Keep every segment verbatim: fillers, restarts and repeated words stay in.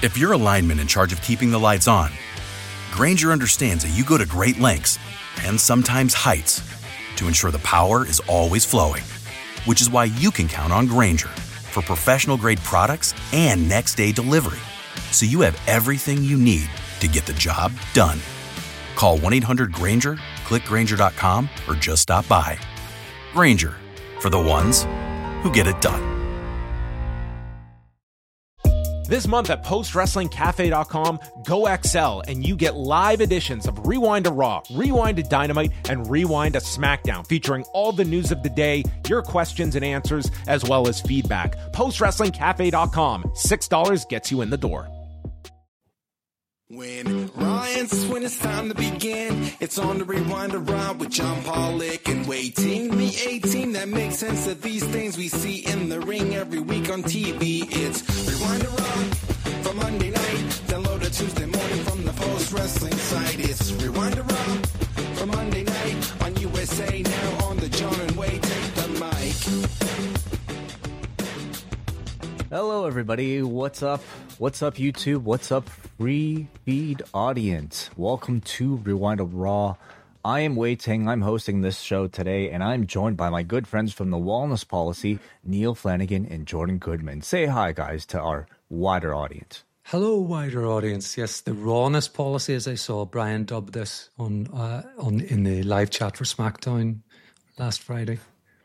If you're a lineman in charge of keeping the lights on, Grainger understands that you go to great lengths and sometimes heights to ensure the power is always flowing, which is why you can count on Grainger for professional-grade products and next-day delivery, so you have everything you need to get the job done. Call one eight hundred Grainger, click Grainger dot com, or just stop by. Grainger, for the ones who get it done. This month at post wrestling cafe dot com, go X L and you get live editions of Rewind to Raw, Rewind to Dynamite, and Rewind to SmackDown, featuring all the news of the day, your questions and answers, as well as feedback. post wrestling cafe dot com. six dollars gets you in the door. When Ryan's when it's time to begin, it's on the Rewind Around with John Pollock and waiting the eighteen that makes sense of these things we see in the ring every week on T V. It's Rewind Around for Monday night, download it Tuesday morning from the Post Wrestling site. It's Rewind Around for Monday night on U S A Now on the John and Wade take the mic. Hello, everybody. What's up? What's up, YouTube? What's up, free feed audience? Welcome to Rewind of Raw. I am Wei Ting. I'm hosting this show today, and I'm joined by my good friends from the Wellness Policy, Neil Flanagan and Jordan Goodman. Say hi, guys, to our wider audience. Hello, wider audience. Yes, the Rawness Policy, as I saw Brian dub this on uh, on in the live chat for SmackDown last Friday.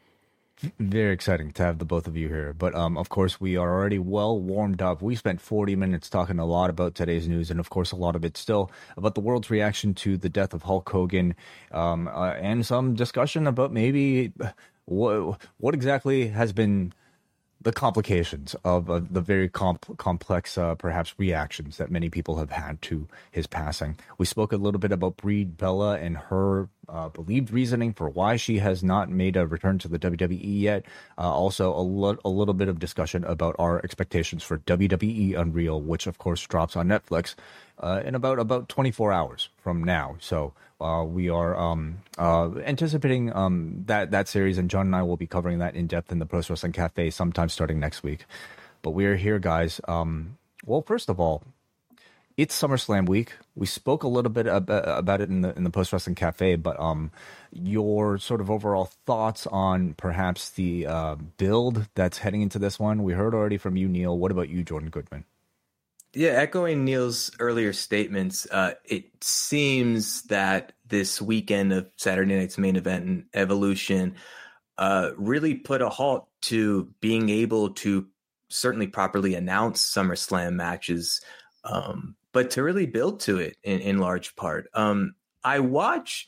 Very exciting to have the both of you here. But, um, of course, we are already well warmed up. We spent forty minutes talking a lot about today's news, and, of course, a lot of it still about the world's reaction to the death of Hulk Hogan, um, uh, and some discussion about maybe what, what exactly has been the complications of uh, the very comp- complex, uh, perhaps, reactions that many people have had to his passing. We spoke a little bit about Brie Bella and her uh, believed reasoning for why she has not made a return to the W W E yet. Uh, also, a, lo- a little bit of discussion about our expectations for W W E Unreal, which, of course, drops on Netflix uh, in about, about twenty-four hours from now. So uh, we are um, uh, anticipating um, that, that series, and John and I will be covering that in depth in the Post Wrestling Cafe sometime starting next week. But we are here, guys. Um, well, first of all, it's SummerSlam week. We spoke a little bit ab- about it in the in the Post Wrestling Cafe, but um, your sort of overall thoughts on perhaps the uh, build that's heading into this one. We heard already from you, Neil. What about you, Jordan Goodman? Yeah, echoing Neil's earlier statements, uh, it seems that this weekend of Saturday night's main event and Evolution uh, really put a halt to being able to certainly properly announce SummerSlam matches, um, but to really build to it in, in large part. Um, I watch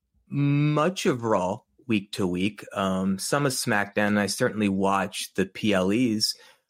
much of Raw week to week, um, some of SmackDown, and I certainly watch the P L Es.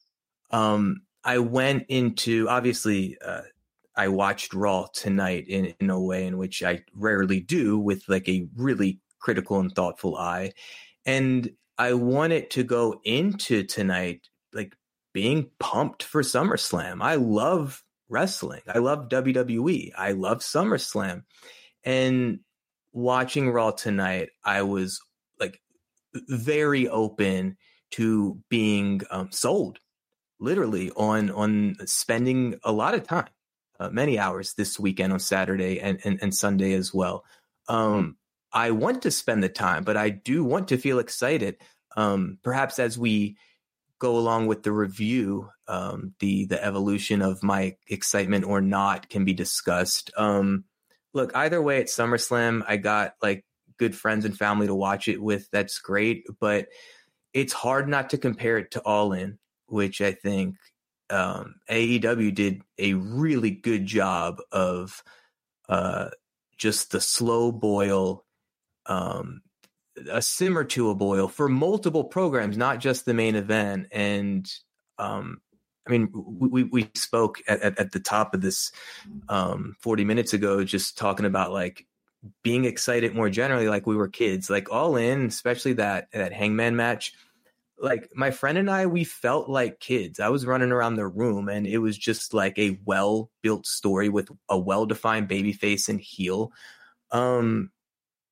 Um, I went into, obviously, uh, I watched Raw tonight in, in a way in which I rarely do, with like a really critical and thoughtful eye. And I wanted to go into tonight, like being pumped for SummerSlam. I love wrestling. I love W W E. I love SummerSlam. And watching Raw tonight, I was like very open to being um, sold. Literally on on spending a lot of time, uh, many hours this weekend on Saturday and, and, and Sunday as well. Um, I want to spend the time, but I do want to feel excited. Um, perhaps as we go along with the review, um, the the evolution of my excitement or not can be discussed. Um, look, either way, at SummerSlam, I got like good friends and family to watch it with. That's great, but it's hard not to compare it to All In, which I think um, A E W did a really good job of uh, just the slow boil, um, a simmer to a boil for multiple programs, not just the main event. And um, I mean, we, we spoke at, at, at the top of this um, forty minutes ago, just talking about like being excited more generally, like we were kids, like All In, especially that, that Hangman match. Like my friend and I, we felt like kids. I was running around the room and it was just like a well-built story with a well-defined babyface and heel. Um,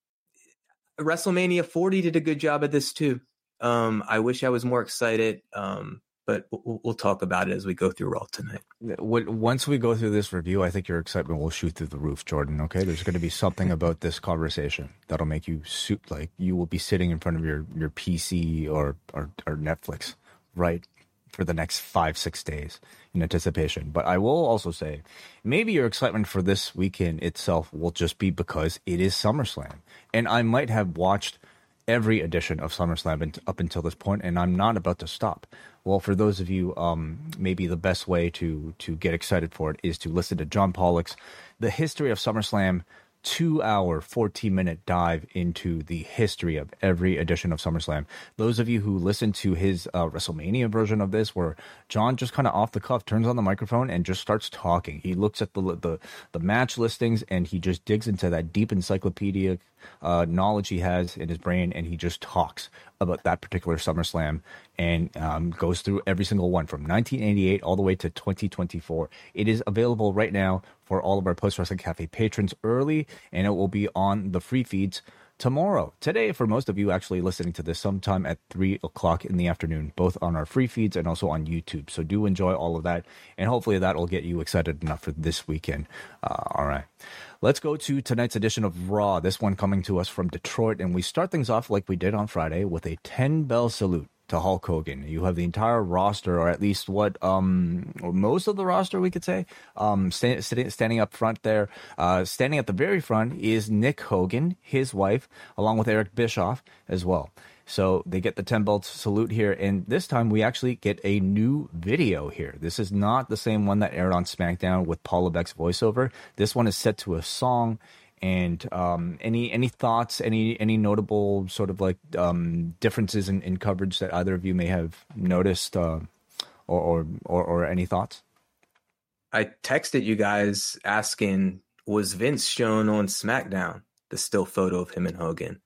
WrestleMania forty did a good job at this too. Um, I wish I was more excited. Um, but we'll, we'll talk about it as we go through Raw tonight. Once we go through this review, I think your excitement will shoot through the roof, Jordan. Okay, there's going to be something about this conversation that'll make you suit like you will be sitting in front of your, your P C or, or or Netflix, right, for the next five six days in anticipation. But I will also say, maybe your excitement for this weekend itself will just be because it is SummerSlam, and I might have watched every edition of SummerSlam up until this point, and I'm not about to stop. Well, for those of you, um, maybe the best way to to get excited for it is to listen to John Pollock's The History of SummerSlam, two-hour, fourteen-minute dive into the history of every edition of SummerSlam. Those of you who listen to his uh, WrestleMania version of this, where John just kind of off the cuff turns on the microphone and just starts talking. He looks at the the, the match listings and he just digs into that deep encyclopedic uh, knowledge he has in his brain, and he just talks about that particular SummerSlam and um, goes through every single one from nineteen eighty-eight all the way to twenty twenty-four. It is available right now for all of our Post Wrestling Cafe patrons early, and it will be on the free feeds tomorrow. Today, for most of you actually listening to this, sometime at three o'clock in the afternoon, both on our free feeds and also on YouTube. So do enjoy all of that, and hopefully that will get you excited enough for this weekend. Uh, all right. Let's go to tonight's edition of Raw, this one coming to us from Detroit, and we start things off like we did on Friday with a ten-bell salute to Hulk Hogan. You have the entire roster, or at least what, um, or most of the roster, we could say, um, sta- st- standing up front there. Uh, standing at the very front is Nick Hogan, his wife, along with Eric Bischoff as well. So they get the ten-bell salute here, and this time we actually get a new video here. This is not the same one that aired on SmackDown with Paul Levesque's voiceover. This one is set to a song. And um, any any thoughts, any any notable sort of like um, differences in, in coverage that either of you may have noticed, uh, or, or or or any thoughts? I texted you guys asking, was Vince shown on SmackDown the still photo of him and Hogan?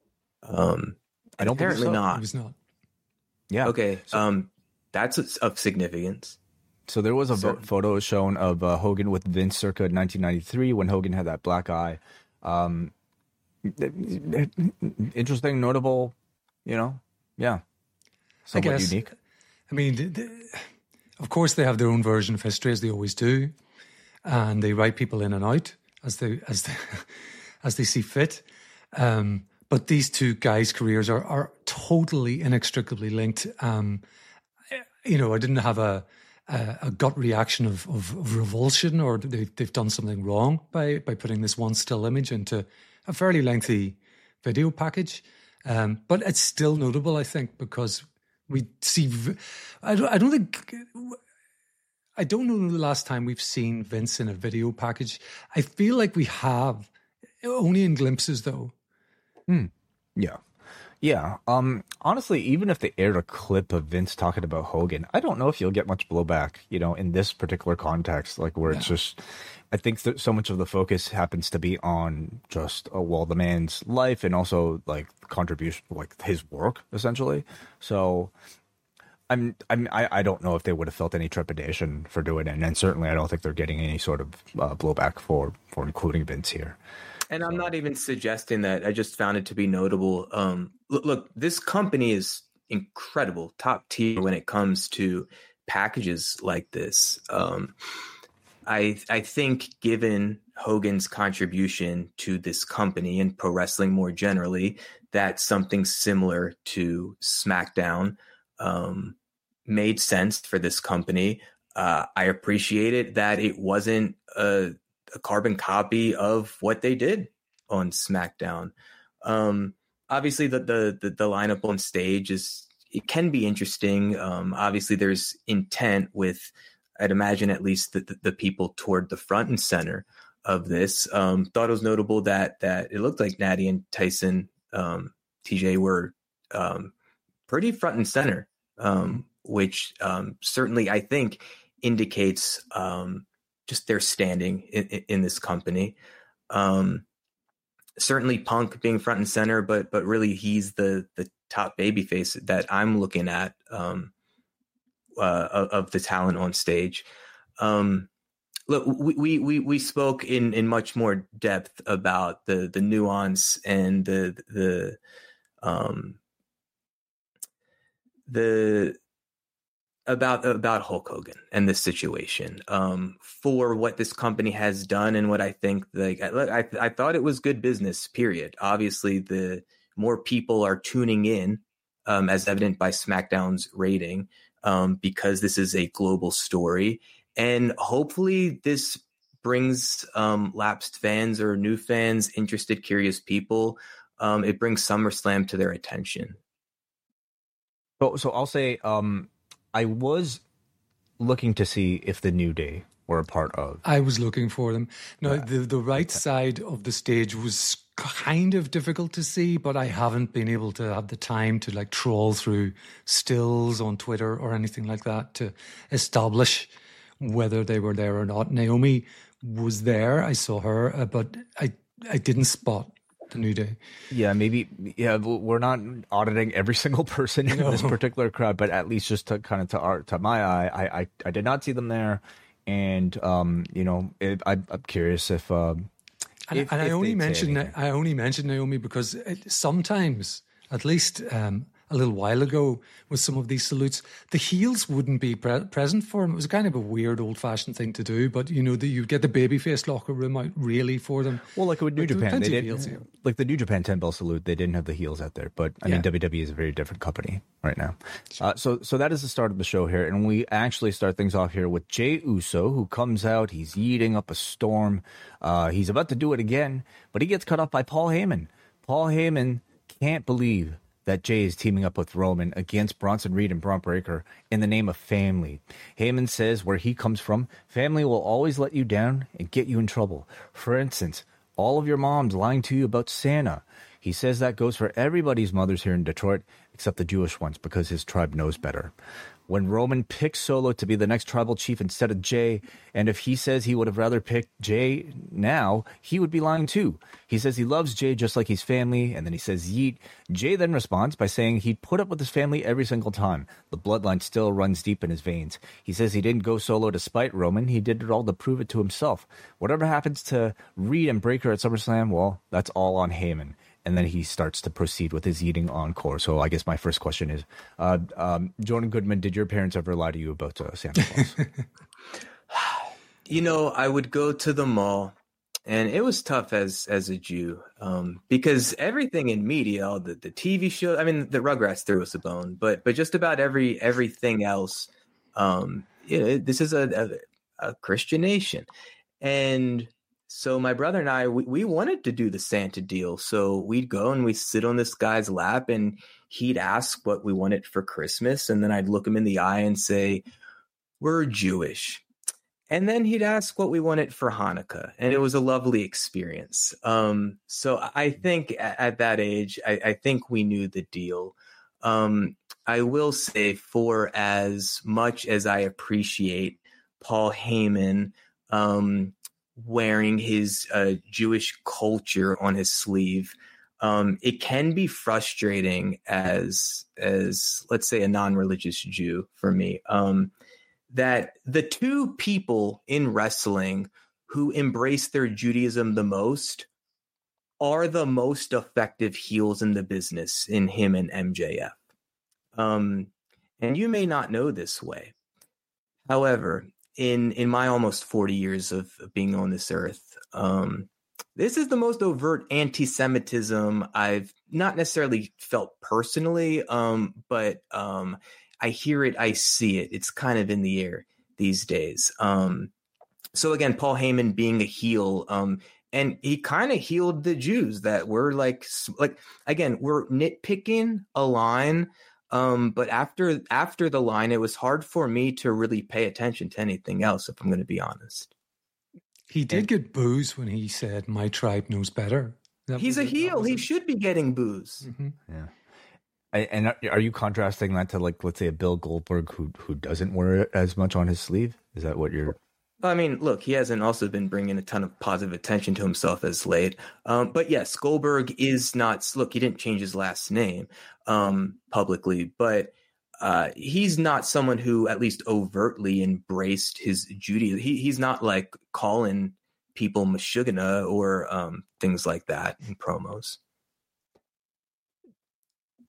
Um, I don't apparently think so. not. It was not. Yeah. Okay. So, um, that's of significance. So there was a so, photo shown of uh, Hogan with Vince circa nineteen ninety-three when Hogan had that black eye. Um, interesting, notable, you know, yeah. Somewhat I guess, unique. I mean, the, the, of course they have their own version of history, as they always do, and they write people in and out as they as they, as they see fit. Um, but these two guys' careers are are totally inextricably linked. Um, you know, I didn't have a a, a gut reaction of, of, of revulsion, or they, they've done something wrong by by putting this one still image into a fairly lengthy video package. Um, but it's still notable, I think, because we see. I don't, I don't think. I don't know the last time we've seen Vince in a video package. I feel like we have, only in glimpses, though. Hmm. Yeah. Yeah. Um, honestly, even if they aired a clip of Vince talking about Hogan, I don't know if you'll get much blowback, you know, in this particular context, like where yeah. it's just, I think that so much of the focus happens to be on just, oh, well, the man's life and also like contribution, like his work, essentially. So I'm, I'm, I, I don't know if they would have felt any trepidation for doing it. And certainly I don't think they're getting any sort of uh, blowback for, for including Vince here. And I'm not even suggesting that. I just found it to be notable. Um, look, look, this company is incredible, top tier when it comes to packages like this. Um, I I think given Hogan's contribution to this company and pro wrestling more generally, that something similar to SmackDown um, made sense for this company. Uh, I appreciated that it wasn't a a carbon copy of what they did on SmackDown. Um, obviously the, the, the, the lineup on stage is, it can be interesting. Um, obviously there's intent with, I'd imagine at least the, the, the people toward the front and center of this. Um, thought it was notable that, that it looked like Natty and Tyson, um, T J were, um, pretty front and center, um, which, um, certainly I think indicates, um, just their standing in, in this company. Um, certainly Punk being front and center, but but really he's the the top babyface that I'm looking at um, uh, of, of the talent on stage. Um, look, we we we spoke in in much more depth about the the nuance and the the um, the about about Hulk Hogan and this situation, um, for what this company has done and what I think, like I, I I thought it was good business. Period. Obviously, the more people are tuning in, um, as evident by SmackDown's rating, um, because this is a global story, and hopefully this brings um, lapsed fans or new fans, interested, curious people. Um, it brings SummerSlam to their attention. So, so I'll say. Um... I was looking to see if the New Day were a part of. I was looking for them. No, Yeah. the the right Okay. side of the stage was kind of difficult to see, but I haven't been able to have the time to like trawl through stills on Twitter or anything like that to establish whether they were there or not. Naomi was there. I saw her, uh, but I I didn't spot the New Day. Yeah, maybe. Yeah, we're not auditing every single person in No. this particular crowd, but at least just to kind of to our to my eye, I I, I did not see them there, and um, you know, it, I, I'm curious if. Um, And, if, and I if only they'd say mentioned anything. I only mentioned Naomi because it, sometimes, at least um, a little while ago, with some of these salutes, the heels wouldn't be pre- present for them. It was kind of a weird, old-fashioned thing to do. But you know, the, you get the babyface locker room out really for them. Well, like with New But there were Japan, they plenty of did heels here. like the New Japan ten bell salute. They didn't have the heels out there, but I mean, Yeah. W W E is a very different company right now. Uh, so, so that is the start of the show here, and we actually start things off here with Jey Uso, who comes out. He's eating up a storm. Uh, he's about to do it again, but he gets cut off by Paul Heyman. Paul Heyman can't believe that Jey is teaming up with Roman against Bronson Reed and Braun Breaker in the name of family. Heyman says where he comes from, family will always let you down and get you in trouble. For instance, all of your moms lying to you about Santa. He says that goes for everybody's mothers here in Detroit, except the Jewish ones, because his tribe knows better. When Roman picks Solo to be the next tribal chief instead of Jey, and if he says he would have rather picked Jey now, he would be lying too. He says he loves Jey just like he's family, and then he says yeet. Jey then responds by saying he'd put up with his family every single time. The bloodline still runs deep in his veins. He says he didn't go solo to spite Roman, he did it all to prove it to himself. Whatever happens to Reed and Breaker at SummerSlam, well, that's all on Heyman. And then he starts to proceed with his eating encore. So I guess my first question is, uh, um, Jordan Goodman, did your parents ever lie to you about uh, Santa Claus? You know, I would go to the mall, and it was tough as as a Jew, um, because everything in media, all the, the T V show, I mean, the Rugrats threw us a bone, but but just about every everything else, um, you know, this is a, a, a Christian nation, and so my brother and I, we, we wanted to do the Santa deal. So we'd go and we'd sit on this guy's lap, and he'd ask what we wanted for Christmas, and then I'd look him in the eye and say, "We're Jewish." And then he'd ask what we wanted for Hanukkah, and it was a lovely experience. Um, so I think at, at that age, I, I think we knew the deal. Um, I will say, for as much as I appreciate Paul Heyman um, wearing his uh, Jewish culture on his sleeve, um, it can be frustrating as, as let's say, a non-religious Jew for me. Um, that the two people in wrestling who embrace their Judaism the most are the most effective heels in the business, in him and M J F. Um, and you may not know this way. However, in, in my almost forty years of being on this earth, um, this is the most overt anti-Semitism I've not necessarily felt personally, um, but um, I hear it, I see it. It's kind of in the air these days. Um, so again, Paul Heyman being a heel, um, and he kind of healed the Jews that were like, like again, we're nitpicking a line, um, but after after the line, it was hard for me to really pay attention to anything else, if I'm going to be honest. He did get booze when he said, "My tribe knows better." That He's was a it. That heel. was He it. should be getting booze. Mhm. Yeah. I- And are- are you contrasting that to, like, let's say, a Bill Goldberg who who doesn't wear it as much on his sleeve? Is that what you're? I mean, look, he hasn't also been bringing a ton of positive attention to himself as late. Um, but yes, Goldberg is not. Look, he didn't change his last name um, publicly, but uh, he's not someone who at least overtly embraced his Judaism. He, he's not like calling people Meshuggah or um, things like that in promos.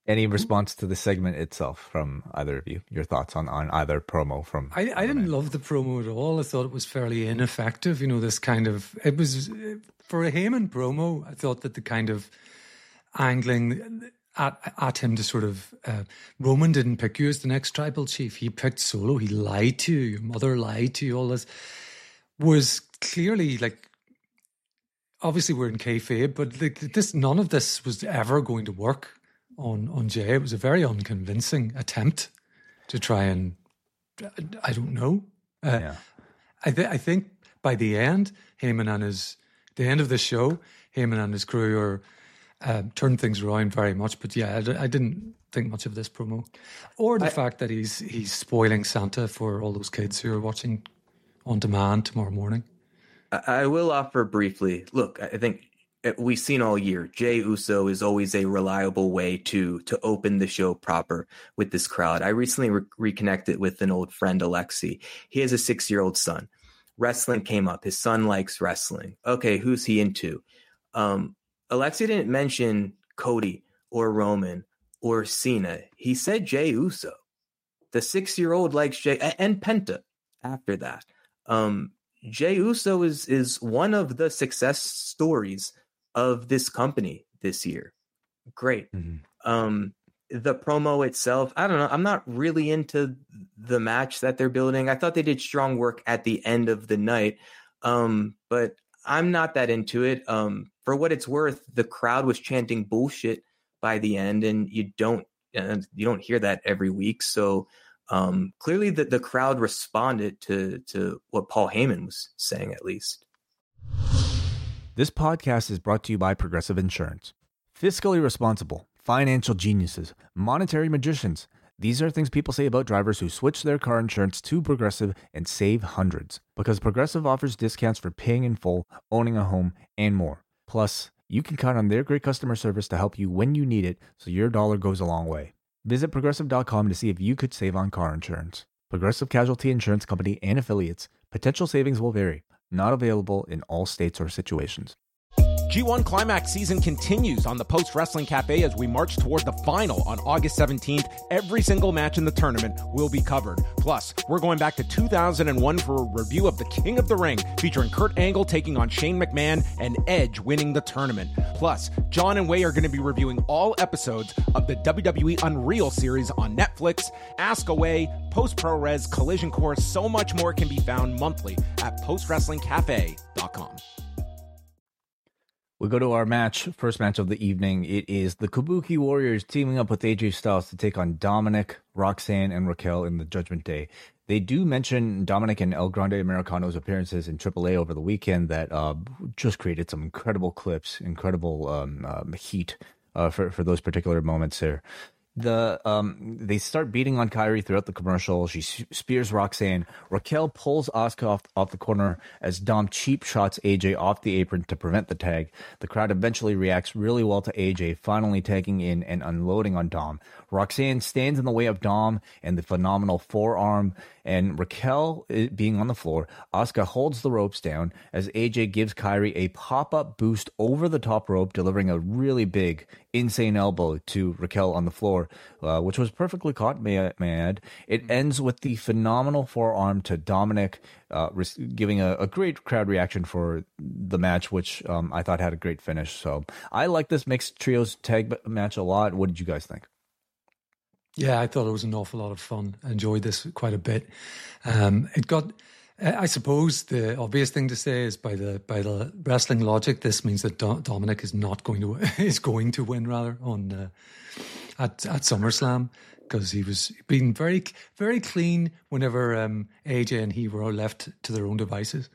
Any response to the segment itself from either of you? Your thoughts on, on either promo from? I, I didn't love the promo at all. I thought it was fairly ineffective. You know, this kind of, it was, for a Heyman promo, I thought that the kind of angling at, at him to sort of, uh, Roman didn't pick you as the next tribal chief. He picked Solo. He lied to you. Your mother lied to you. All this was clearly like, obviously we're in kayfabe, but like this, none of this was ever going to work on on Jay. It was a very unconvincing attempt to try and, I don't know. Uh, yeah. I, th- I think by the end, Heyman and his, the end of the show, Heyman and his crew are uh, turned things around very much. But yeah, I, I didn't think much of this promo, or the I, fact that he's he's spoiling Santa for all those kids who are watching on demand tomorrow morning. I, I will offer briefly. Look, I think we've seen all year, Jey Uso is always a reliable way to to open the show proper with this crowd. I recently re- reconnected with an old friend, Alexi. He has a six-year-old son. Wrestling came up. His son likes wrestling. Okay, who's he into? Um, Alexi didn't mention Cody or Roman or Cena. He said Jey Uso. The six-year-old likes Jey, and Penta after that. Um, Jey Uso is is one of the success stories of this company this year. Great. Mm-hmm. Um, the promo itself, I don't know. I'm not really into the match that they're building. I thought they did strong work at the end of the night, um, but I'm not that into it. Um, for what it's worth, the crowd was chanting bullshit by the end, and you don't uh, you don't hear that every week. So um, clearly, the the crowd responded to to what Paul Heyman was saying, at least. This podcast is brought to you by Progressive Insurance. Fiscally responsible, financial geniuses, monetary magicians. These are things people say about drivers who switch their car insurance to Progressive and save hundreds. Because Progressive offers discounts for paying in full, owning a home, and more. Plus, you can count on their great customer service to help you when you need it, so your dollar goes a long way. Visit Progressive dot com to see if you could save on car insurance. Progressive Casualty Insurance Company and Affiliates. Potential savings will vary. Not available in all states or situations. G one Climax season continues on the Post Wrestling Cafe as we march toward the final on August seventeenth. Every single match in the tournament will be covered. Plus, we're going back to two thousand one for a review of the King of the Ring, featuring Kurt Angle taking on Shane McMahon and Edge winning the tournament. Plus, John and Wai are going to be reviewing all episodes of the W W E Unreal series on Netflix. Ask Away, Post Pro Res, Collision Course, so much more can be found monthly at post wrestling cafe dot com. We go to our match, first match of the evening. It is the Kabuki Warriors teaming up with A J Styles to take on Dominic, Roxanne, and Raquel in the Judgment Day. They do mention Dominic and El Grande Americano's appearances in triple A over the weekend that uh, just created some incredible clips, incredible um, um, heat uh, for, for those particular moments there. The um they start beating on Kairi throughout the commercial. She spears Roxanne. Raquel pulls Asuka off, off the corner as Dom cheap shots A J off the apron to prevent the tag. The crowd eventually reacts really well to A J finally tagging in and unloading on Dom. Roxanne stands in the way of Dom and the phenomenal forearm, and Raquel being on the floor. Asuka holds the ropes down as A J gives Kairi a pop-up boost over the top rope, delivering a really big, insane elbow to Raquel on the floor, uh, which was perfectly caught, may I, may I add. It ends with the phenomenal forearm to Dominic, uh, giving a, a great crowd reaction for the match, which um, I thought had a great finish. So I like this mixed trios tag match a lot. What did you guys think? Yeah, I thought it was an awful lot of fun. I enjoyed this quite a bit. Um, it got, I suppose, the obvious thing to say is by the by the wrestling logic, this means that Do- Dominic is not going to is going to win rather on uh, at at SummerSlam, because he was being very very clean whenever um, A J and he were left to their own devices.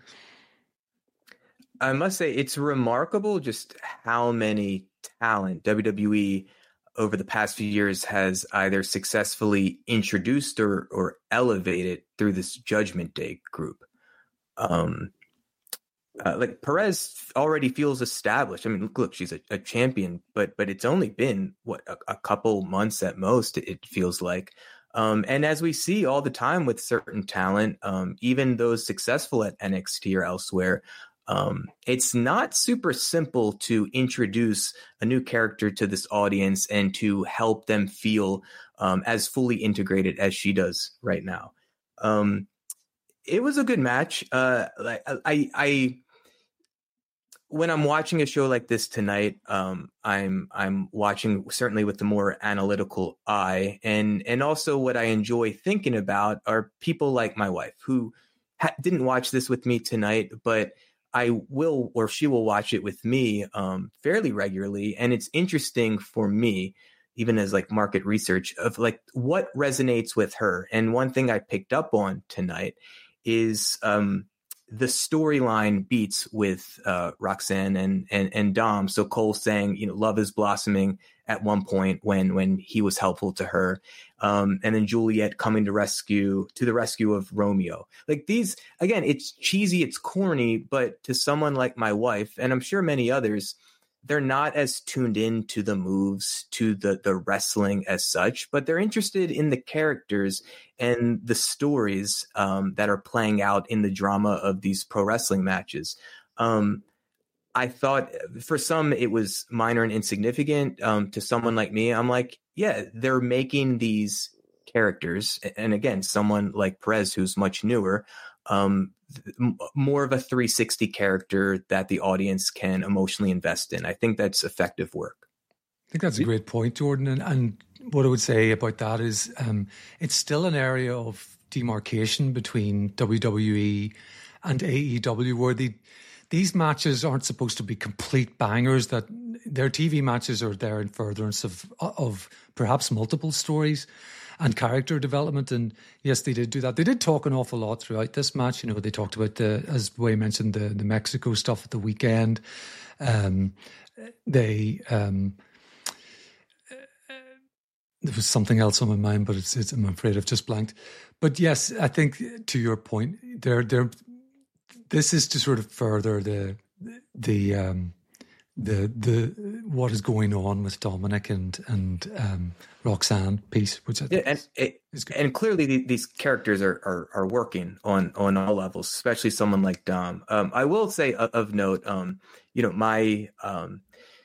I must say it's remarkable just how many talent W W E over the past few years has either successfully introduced or, or elevated through this Judgment Day group. Um, uh, like Perez already feels established. I mean, look, look she's a, a champion, but but it's only been what a, a couple months at most. It feels like, um, and as we see all the time with certain talent, um, even those successful at N X T or elsewhere, Um, it's not super simple to introduce a new character to this audience and to help them feel um, as fully integrated as she does right now. Um, it was a good match. Uh, I, I, when I'm watching a show like this tonight, um, I'm I'm watching certainly with the more analytical eye, and and also what I enjoy thinking about are people like my wife who ha- didn't watch this with me tonight, but I will, or she will watch it with me um, fairly regularly. And it's interesting for me, even as like market research, of like what resonates with her. And one thing I picked up on tonight is um, the storyline beats with uh, Roxanne and, and, and Dom. So Cole saying, you know, love is blossoming at one point when, when he was helpful to her. Um, and then Juliet coming to rescue, to the rescue of Romeo. Like these, again, it's cheesy, it's corny, but to someone like my wife, and I'm sure many others, they're not as tuned in to the moves, to the, the wrestling as such, but they're interested in the characters and the stories um, that are playing out in the drama of these pro wrestling matches. Um, I thought for some it was minor and insignificant. Um, to someone like me, I'm like, yeah, they're making these characters. And again, someone like Perez, who's much newer, um, m- more of a three sixty character that the audience can emotionally invest in. I think that's effective work. I think that's a great point, Jordan. And, and what I would say about that is um, it's still an area of demarcation between W W E and A E W where the these matches aren't supposed to be complete bangers, that their T V matches are there in furtherance of of perhaps multiple stories and character development. And yes, they did do that. They did talk an awful lot throughout this match. You know, they talked about the, as Wei mentioned, the, the Mexico stuff at the weekend. Um, they, um, there was something else on my mind, but it's, it's, I'm afraid I've just blanked. But yes, I think to your point, they're, they're, this is to sort of further the the um, the the what is going on with Dominic and and um, Roxanne piece, which I think yeah, and is, it, is good. And clearly the, these characters are, are are working on on all levels, especially someone like Dom. Um, I will say of, of note, um, you know, my um,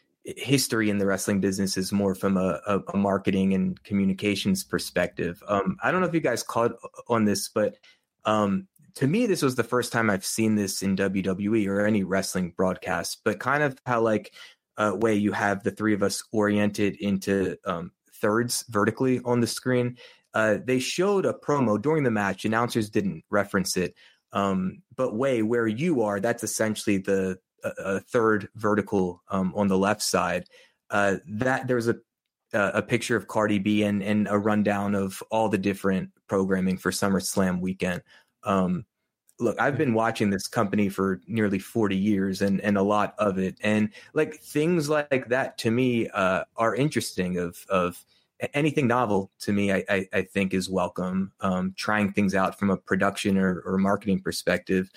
history in the wrestling business is more from a, a, a marketing and communications perspective. Um, I don't know if you guys caught on this, but um, to me, this was the first time I've seen this in W W E or any wrestling broadcast, but kind of how like uh, way you have the three of us oriented into um, thirds vertically on the screen. Uh, they showed a promo during the match. Announcers didn't reference it. Um, but way where you are, that's essentially the a, a third vertical um, on the left side. Uh, that there's a a picture of Cardi B and, and a rundown of all the different programming for SummerSlam weekend. Um, look, I've been watching this company for nearly forty years and, and a lot of it. And like things like that to me uh, are interesting of, of anything novel to me, I, I, I think is welcome. Um, trying things out from a production or, or marketing perspective.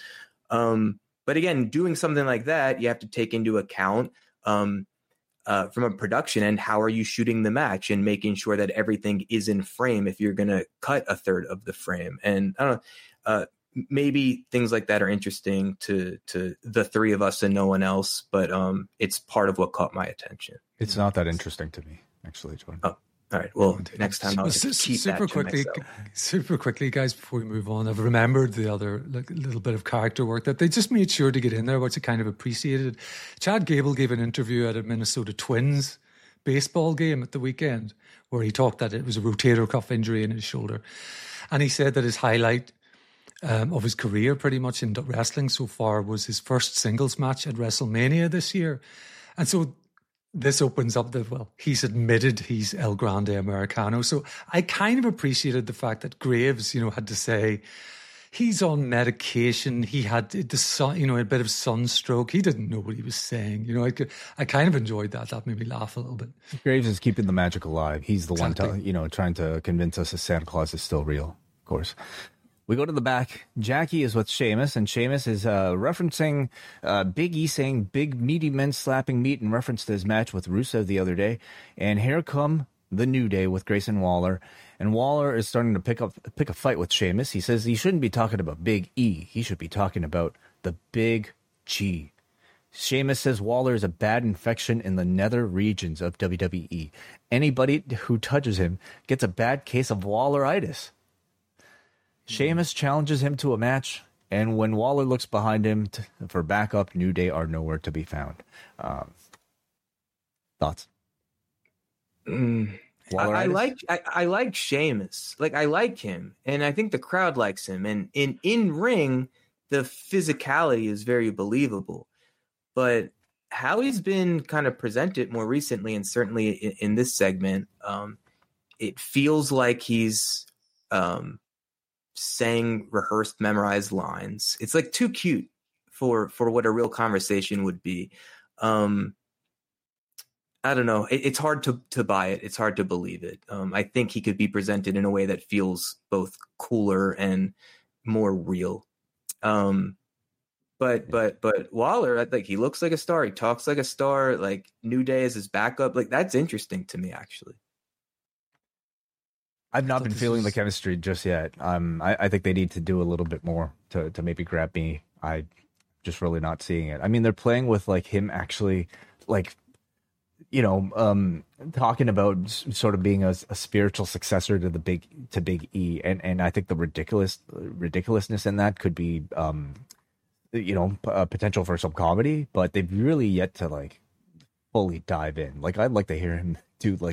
Um, but again, doing something like that, you have to take into account um, uh, from a production and how are you shooting the match and making sure that everything is in frame if you're going to cut a third of the frame. And I don't know, uh, maybe things like that are interesting to to the three of us and no one else, but um, it's part of what caught my attention. It's not that interesting to me, actually, Jordan. Oh, all right. Well, next time I'll S- just keep super that to quickly, myself. super quickly, guys. Before we move on, I've remembered the other like, little bit of character work that they just made sure to get in there, which I kind of appreciated. Chad Gable gave an interview at a Minnesota Twins baseball game at the weekend where he talked that it was a rotator cuff injury in his shoulder, and he said that his highlight Um, of his career pretty much in wrestling so far was his first singles match at WrestleMania this year. And so this opens up the, well, he's admitted he's El Grande Americano. So I kind of appreciated the fact that Graves, you know, had to say he's on medication. He had the sun, you know, a bit of sunstroke. He didn't know what he was saying. You know, I could, I kind of enjoyed that. That made me laugh a little bit. Graves is keeping the magic alive. He's the Exactly. one, to, you know, trying to convince us that Santa Claus is still real, of course. We go to the back. Jackie is with Sheamus, and Sheamus is uh, referencing uh, Big E saying big meaty men slapping meat in reference to his match with Rusev the other day. And here come the New Day with Grayson Waller. And Waller is starting to pick up pick a fight with Sheamus. He says he shouldn't be talking about Big E. He should be talking about the big G. Sheamus says Waller is a bad infection in the nether regions of W W E. Anybody who touches him gets a bad case of Walleritis. Sheamus challenges him to a match, and when Waller looks behind him to, for backup, New Day are nowhere to be found. Um, thoughts? Mm. I, I like I, I like Sheamus. Like I like him, and I think the crowd likes him. And in in ring, the physicality is very believable. But how he's been kind of presented more recently, and certainly in, in this segment, um, it feels like he's um, saying rehearsed, memorized lines. It's like too cute for for what a real conversation would be. Um, I don't know. It, it's hard to to buy it. It's hard to believe it. Um, I think he could be presented in a way that feels both cooler and more real. Um, but but but Waller, I think he looks like a star. He talks like a star. Like New Day is his backup. Like that's interesting to me, actually. I've not been feeling is... the chemistry just yet. Um, I, I think they need to do a little bit more to to maybe grab me. I just really not seeing it. I mean, they're playing with like him actually like. You know, um, talking about sort of being a, a spiritual successor to the big to Big E, and, and I think the ridiculous ridiculousness in that could be, um, you know, a potential for some comedy. But they've really yet to like fully dive in. Like I'd like to hear him do like,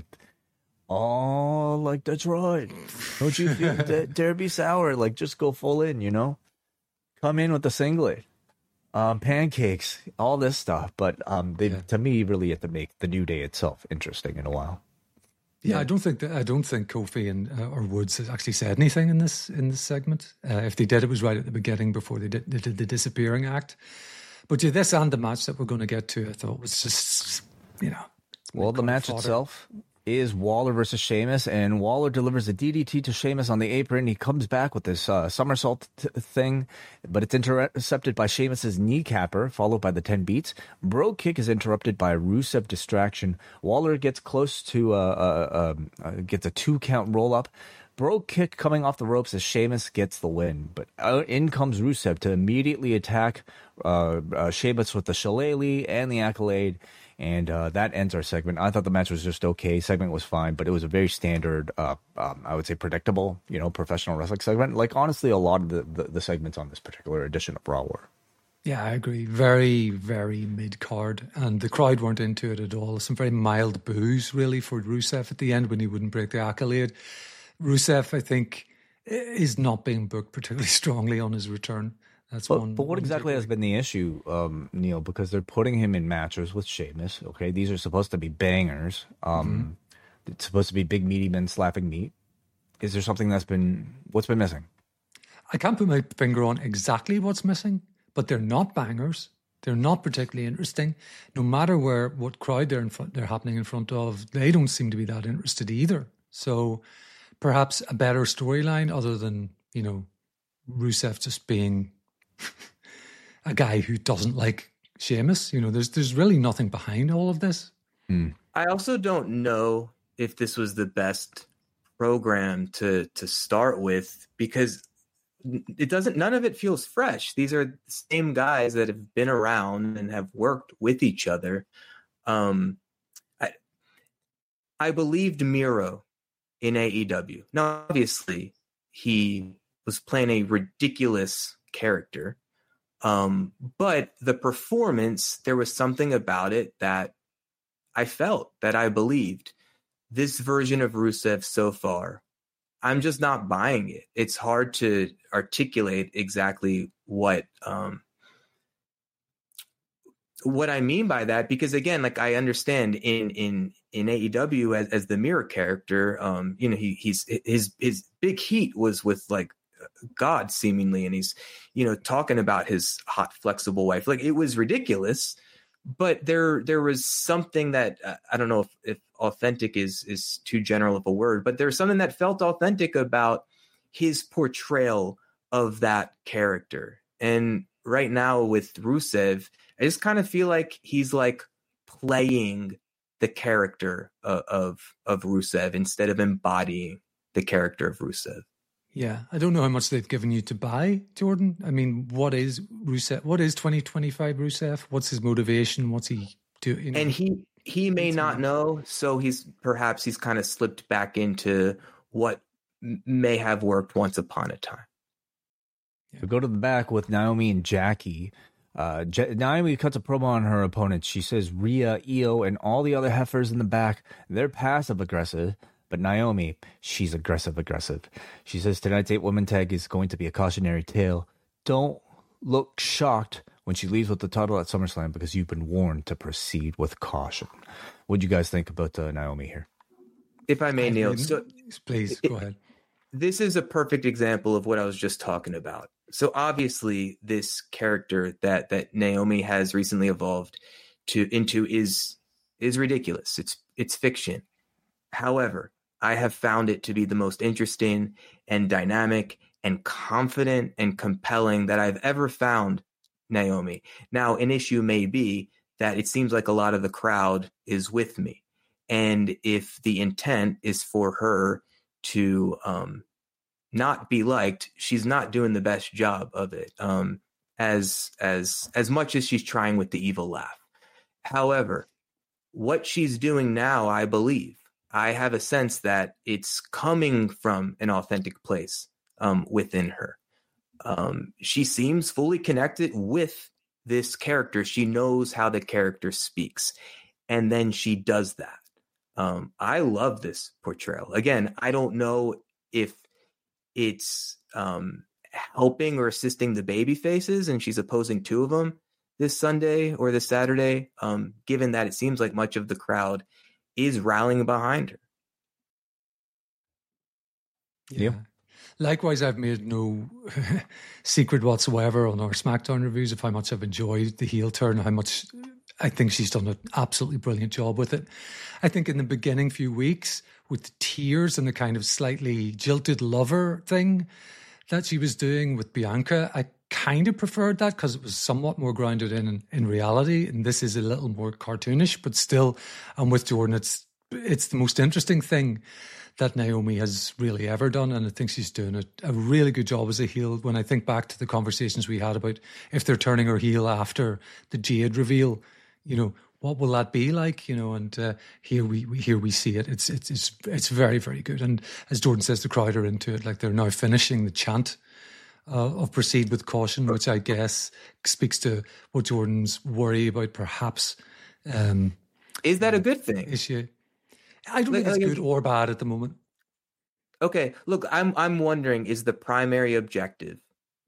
oh, like that's right. Don't you feel that Derby Sour? Like just go full in. You know, come in with the singlet. Um, pancakes, all this stuff, but um, they yeah. to me really have to make the New Day itself interesting in a while. Yeah, I don't think that I don't think Kofi and uh, or Woods has actually said anything in this in this segment. Uh, if they did, it was right at the beginning before they did, they did the disappearing act. But yeah, this and the match that we're going to get to, I thought was just you know. Well, the match fodder. itself is Waller versus Sheamus, and Waller delivers a D D T to Sheamus on the apron. He comes back with this uh, somersault t- thing, but it's intercepted by Sheamus's kneecapper, followed by the ten beats. Brogue kick is interrupted by a Rusev distraction. Waller gets close to, uh, uh, uh, gets a two count roll up. Brogue kick coming off the ropes as Sheamus gets the win, but in comes Rusev to immediately attack uh, uh, Sheamus with the shillelagh and the accolade. And uh, that ends our segment. I thought the match was just okay. Segment was fine, but it was a very standard, uh, um, I would say predictable, you know, professional wrestling segment. Like, honestly, a lot of the, the, the segments on this particular edition of Raw were. Yeah, I agree. Very, very mid-card. And the crowd weren't into it at all. Some very mild boos, really, for Rusev at the end when he wouldn't break the accolade. Rusev, I think, is not being booked particularly strongly on his return. That's but, one. But what one exactly has been the issue, um, Neil? Because they're putting him in matches with Sheamus. Okay, these are supposed to be bangers. Um, mm-hmm. It's supposed to be big meaty men slapping meat. Is there something that's been what's been missing? I can't put my finger on exactly what's missing, but they're not bangers. They're not particularly interesting. No matter where what crowd they're in front, they're happening in front of, they don't seem to be that interested either. So perhaps a better storyline other than you know Rusev just being a guy who doesn't like Sheamus. You know, there's there's really nothing behind all of this. Hmm. I also don't know if this was the best program to to start with because it doesn't. None of it feels fresh. These are the same guys that have been around and have worked with each other. Um, I I believed Miro in A E W. Now, obviously, he was playing a ridiculous character. Um, but the performance, there was something about it that I felt, that I believed. This version of Rusev so far, I'm just not buying it. It's hard to articulate exactly what um, what I mean by that, because again, like I understand in in in A E W as, as the Miro character, um, you know, he he's his his big heat was with like God seemingly, and he's you know talking about his hot flexible wife. Like it was ridiculous, but there there was something that uh, I don't know if, if authentic is is too general of a word, but there's something that felt authentic about his portrayal of that character. And right now with Rusev, I just kind of feel like he's like playing the character of of, of Rusev instead of embodying the character of Rusev. Yeah, I don't know how much they've given you to buy, Jordan. I mean, what is Rusev? What is twenty twenty-five Rusev? What's his motivation? What's he doing? You know? And he he may not know, so he's perhaps he's kind of slipped back into what m- may have worked once upon a time. Yeah. We go to the back with Naomi and Jackie. Uh, J- Naomi cuts a promo on her opponent. She says Rhea, Io, and all the other heifers in the back, they're passive aggressive. But Naomi, she's aggressive aggressive. She says tonight's eight woman tag is going to be a cautionary tale. Don't look shocked when she leaves with the title at SummerSlam because you've been warned to proceed with caution. What do you guys think about uh, Naomi here? If I may, Neil, so please go it, ahead. This is a perfect example of what I was just talking about. So obviously, this character that that Naomi has recently evolved to into is is ridiculous. It's it's fiction. However, I have found it to be the most interesting and dynamic and confident and compelling that I've ever found Naomi. Now, an issue may be that it seems like a lot of the crowd is with me. And if the intent is for her to um, not be liked, she's not doing the best job of it, um, as as as much as she's trying with the evil laugh. However, what she's doing now, I believe, I have a sense that it's coming from an authentic place um, within her. Um, she seems fully connected with this character. She knows how the character speaks, and then she does that. Um, I love this portrayal. Again, I don't know if it's um, helping or assisting the baby faces, and she's opposing two of them this Sunday or this Saturday, um, given that it seems like much of the crowd is rallying behind her. Yeah. yeah. Likewise, I've made no secret whatsoever on our SmackDown reviews of how much I've enjoyed the heel turn, how much I think she's done an absolutely brilliant job with it. I think in the beginning few weeks, with the tears and the kind of slightly jilted lover thing that she was doing with Bianca, I kind of preferred that because it was somewhat more grounded in in reality, and this is a little more cartoonish, but still, I'm with Jordan. It's it's the most interesting thing that Naomi has really ever done, and I think she's doing a, a really good job as a heel. When I think back to the conversations we had about if they're turning her heel after the Jade reveal, you know, what will that be like? You know, and uh, here we, we here we see it. It's it's it's it's very very good. And as Jordan says, the crowd are into it. Like they're now finishing the chant Uh, of proceed with caution, which I guess speaks to what Jordan's worry about perhaps. Um, is that a good thing? Issue. I don't like, think it's like, good or bad at the moment. Okay, look, I'm I'm wondering, is the primary objective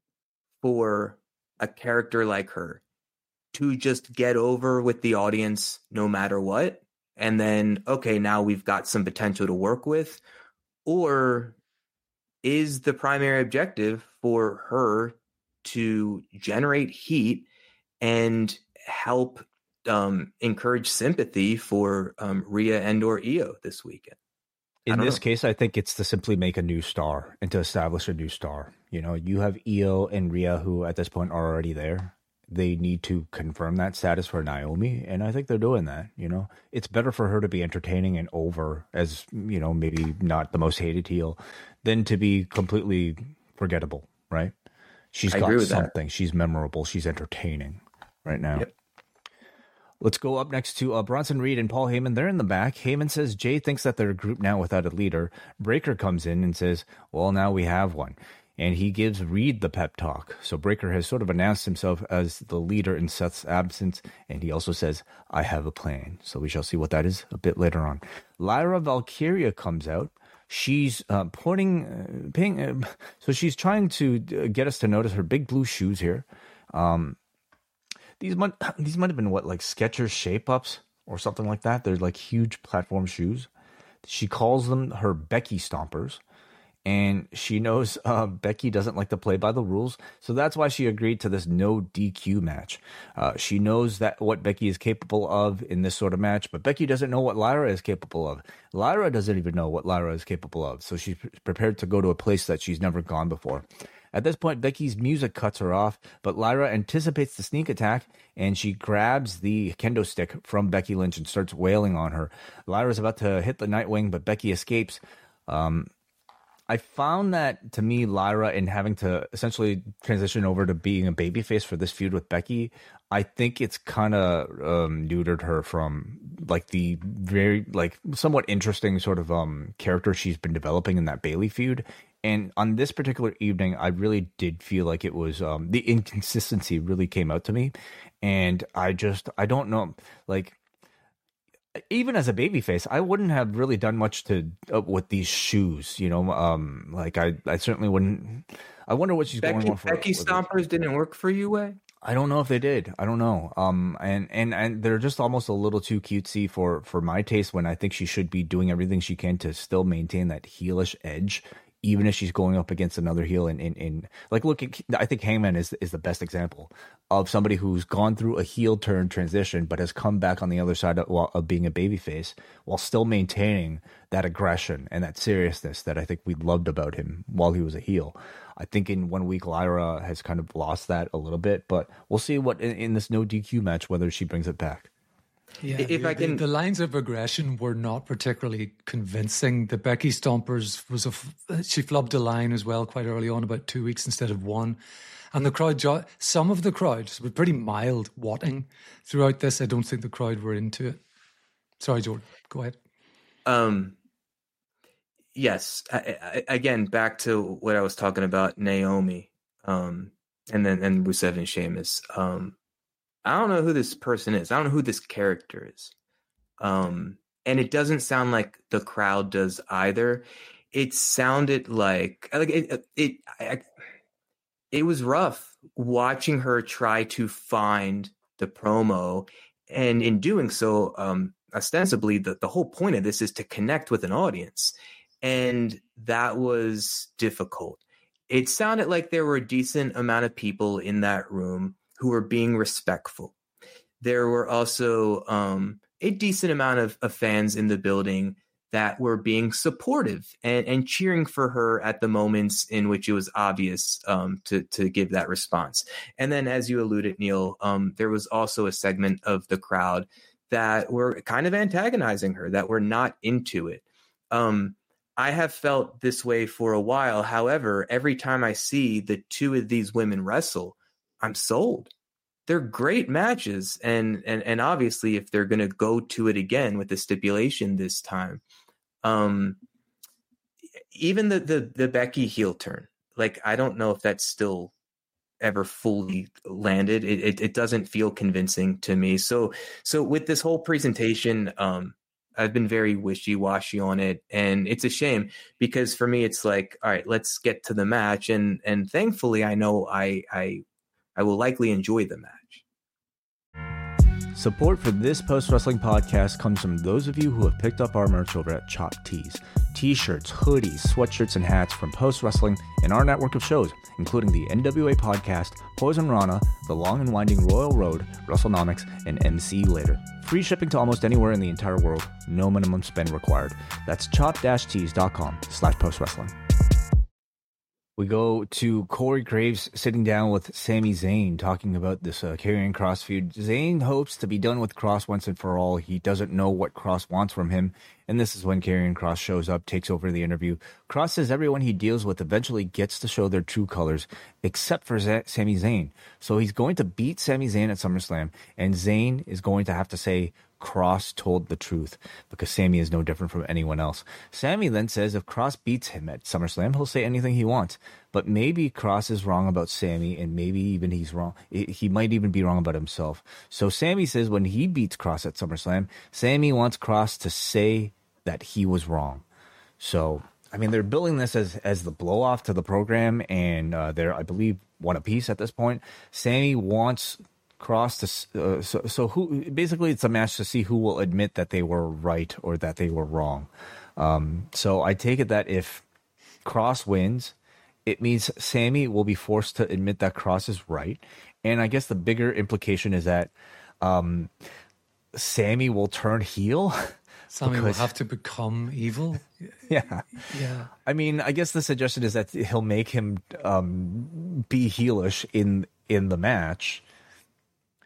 for a character like her to just get over with the audience no matter what? And then, okay, now we've got some potential to work with? Or is the primary objective for her to generate heat and help um, encourage sympathy for um, Rhea and or Io this weekend? In this know. case, I think it's to simply make a new star and to establish a new star. You know, you have Io and Rhea who at this point are already there. They need to confirm that status for Naomi, and I think they're doing that. You know, it's better for her to be entertaining and over as, you know, maybe not the most hated heel than to be completely forgettable, right? She's I got agree with something. That. She's memorable. She's entertaining right now. Yep. Let's go up next to uh, Bronson Reed and Paul Heyman. They're in the back. Heyman says Jay thinks that they're a group now without a leader. Breaker comes in and says, well, now we have one. And he gives Reed the pep talk. So Breaker has sort of announced himself as the leader in Seth's absence. And he also says, I have a plan. So we shall see what that is a bit later on. Lyra Valkyria comes out. She's uh, pointing, uh, paying, uh, so she's trying to get us to notice her big blue shoes here. Um, these might, these might have been what, like Skechers shape-ups or something like that. They're like huge platform shoes. She calls them her Becky stompers. And she knows uh, Becky doesn't like to play by the rules, so that's why she agreed to this no D Q match. Uh, she knows that what Becky is capable of in this sort of match, but Becky doesn't know what Lyra is capable of. Lyra doesn't even know what Lyra is capable of, so she's prepared to go to a place that she's never gone before. At this point, Becky's music cuts her off, but Lyra anticipates the sneak attack, and she grabs the kendo stick from Becky Lynch and starts wailing on her. Lyra's about to hit the Nightwing, but Becky escapes. Um... I found that, to me, Lyra, in having to essentially transition over to being a babyface for this feud with Becky, I think it's kind of um, neutered her from like the very like somewhat interesting sort of um, character she's been developing in that Bayley feud. And on this particular evening, I really did feel like it was um, the inconsistency really came out to me, and I just I don't know like. Even as a babyface, I wouldn't have really done much to uh, with these shoes, you know. Um, like I, I certainly wouldn't. I wonder what she's Becky, going on for. Becky Stompers didn't work for you, Way? I don't know if they did. I don't know. Um, and and and they're just almost a little too cutesy for for my taste. When I think she should be doing everything she can to still maintain that heelish edge, even if she's going up against another heel. In in, in like, look, I think Hangman is is the best example of somebody who's gone through a heel turn transition, but has come back on the other side of, of being a babyface while still maintaining that aggression and that seriousness that I think we loved about him while he was a heel. I think in one week, Lyra has kind of lost that a little bit, but we'll see what in, in this no D Q match, whether she brings it back. Yeah, if the, I can, the, the lines of aggression were not particularly convincing. The Becky Stompers was a she flubbed a line as well quite early on, about two weeks instead of one. And the crowd, some of the crowd was pretty mild watting throughout this. I don't think the crowd were into it. Sorry, Jordan, go ahead. Um, yes, I, I, again, back to what I was talking about, Naomi, um, and then and Rusev and Sheamus. Um, I don't know who this person is. I don't know who this character is. Um, and it doesn't sound like the crowd does either. It sounded like like it. It, I, it was rough watching her try to find the promo, and in doing so, um, ostensibly the the whole point of this is to connect with an audience, and that was difficult. It sounded like there were a decent amount of people in that room who were being respectful. There were also um, a decent amount of, of fans in the building that were being supportive and, and cheering for her at the moments in which it was obvious um, to, to give that response. And then, as you alluded, Neil, um, there was also a segment of the crowd that were kind of antagonizing her, that were not into it. Um, I have felt this way for a while. However, every time I see the two of these women wrestle, I'm sold. They're great matches. And, and, and obviously, if they're going to go to it again with the stipulation this time, um, even the, the, the Becky heel turn, like, I don't know if that's still ever fully landed. It, it, it doesn't feel convincing to me. So, so with this whole presentation, um, I've been very wishy-washy on it, and it's a shame because for me, it's like, all right, let's get to the match. And, and thankfully I know I, I, I will likely enjoy the match. Support for this post-wrestling podcast comes from those of you who have picked up our merch over at Chop Tees. T-shirts, hoodies, sweatshirts, and hats from Post Wrestling and our network of shows, including the N W A Podcast, Poison Rana, The Long and Winding Royal Road, WrestleNomics, and M C Later. Free shipping to almost anywhere in the entire world. No minimum spend required. That's chop-tees.com slash post-wrestling. We go to Corey Graves sitting down with Sami Zayn talking about this uh, Karrion Kross feud. Zayn hopes to be done with Kross once and for all. He doesn't know what Kross wants from him. And this is when Karrion Kross shows up, takes over the interview. Kross says everyone he deals with eventually gets to show their true colors, except for Z- Sami Zayn. So he's going to beat Sami Zayn at SummerSlam, and Zayn is going to have to say Kross told the truth, because Sami is no different from anyone else. Sami then says if Kross beats him at SummerSlam, he'll say anything he wants. But maybe Kross is wrong about Sami, and maybe even he's wrong. He might even be wrong about himself. So Sami says when he beats Kross at SummerSlam, Sami wants Kross to say that he was wrong. So, I mean, they're building this as, as the blow-off to the program, and uh, they're, I believe, one apiece at this point. Sami wants Kross to uh, so so who basically it's a match to see who will admit that they were right or that they were wrong. Um, so I take it that if Kross wins, it means Sami will be forced to admit that Kross is right, and I guess the bigger implication is that um, Sami will turn heel. Sami because, will have to become evil. Yeah, yeah. I mean, I guess the suggestion is that he'll make him um, be heelish in in the match.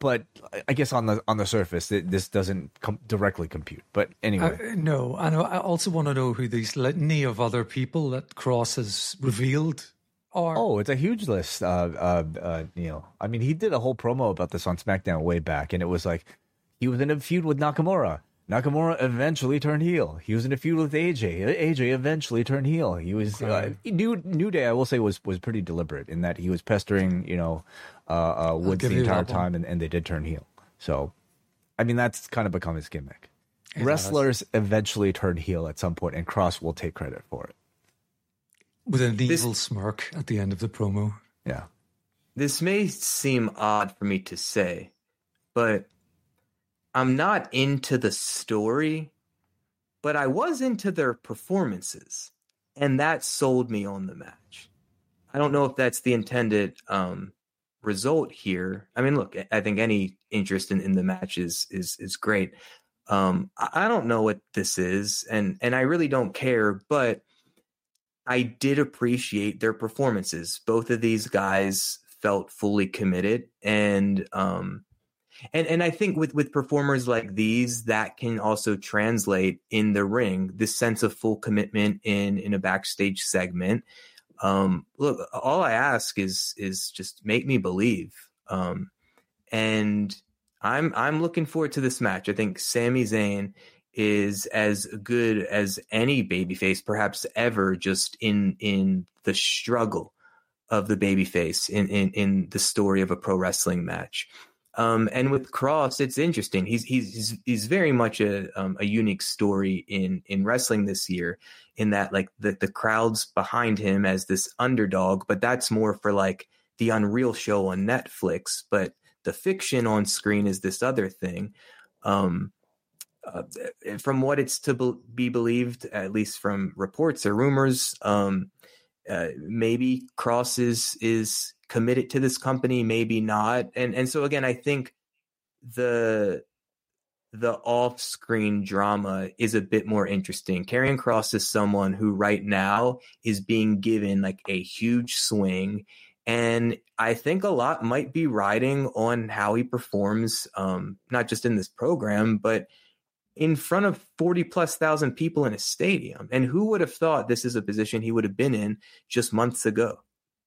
but I guess on the on the surface, it, this doesn't com- directly compute. But anyway, Uh, no, and I also want to know who these litany of other people that Cross has revealed are. oh, it's a huge list, uh, uh, uh, Neil. I mean, he did a whole promo about this on SmackDown way back, and it was like he was in a feud with Nakamura. Nakamura eventually turned heel. He was in a feud with A J. A J eventually turned heel. He was uh, New New Day. I will say was was pretty deliberate in that he was pestering, you know, uh, uh, Woods the entire time, and, and they did turn heel. So, I mean, that's kind of become his gimmick. It Wrestlers does. eventually turn heel at some point, and Cross will take credit for it with an this, evil smirk at the end of the promo. Yeah, this may seem odd for me to say, but I'm not into the story, but I was into their performances, and that sold me on the match. I don't know if that's the intended um, result here. I mean, look, I think any interest in, in the match is is, is great. Um, I don't know what this is, and, and I really don't care, but I did appreciate their performances. Both of these guys felt fully committed, and um, And and I think with, with performers like these, that can also translate in the ring, this sense of full commitment in, in a backstage segment. Um, look, all I ask is is just make me believe. Um, and I'm I'm looking forward to this match. I think Sami Zayn is as good as any babyface, perhaps ever, just in in the struggle of the babyface in, in, in the story of a pro wrestling match. Um, and with Cross, it's interesting. He's he's he's very much a um, a unique story in in wrestling this year, in that like the the crowd's behind him as this underdog, but that's more for like the Unreal show on Netflix. But the fiction on screen is this other thing. Um, uh, from what it's to be believed, at least from reports or rumors, um, uh, maybe Cross is is. committed to this company, maybe not. And and so again, I think the the off-screen drama is a bit more interesting. Karrion Kross is someone who right now is being given like a huge swing, and I think a lot might be riding on how he performs, um, not just in this program, but in front of forty plus thousand people in a stadium. And who would have thought this is a position he would have been in just months ago?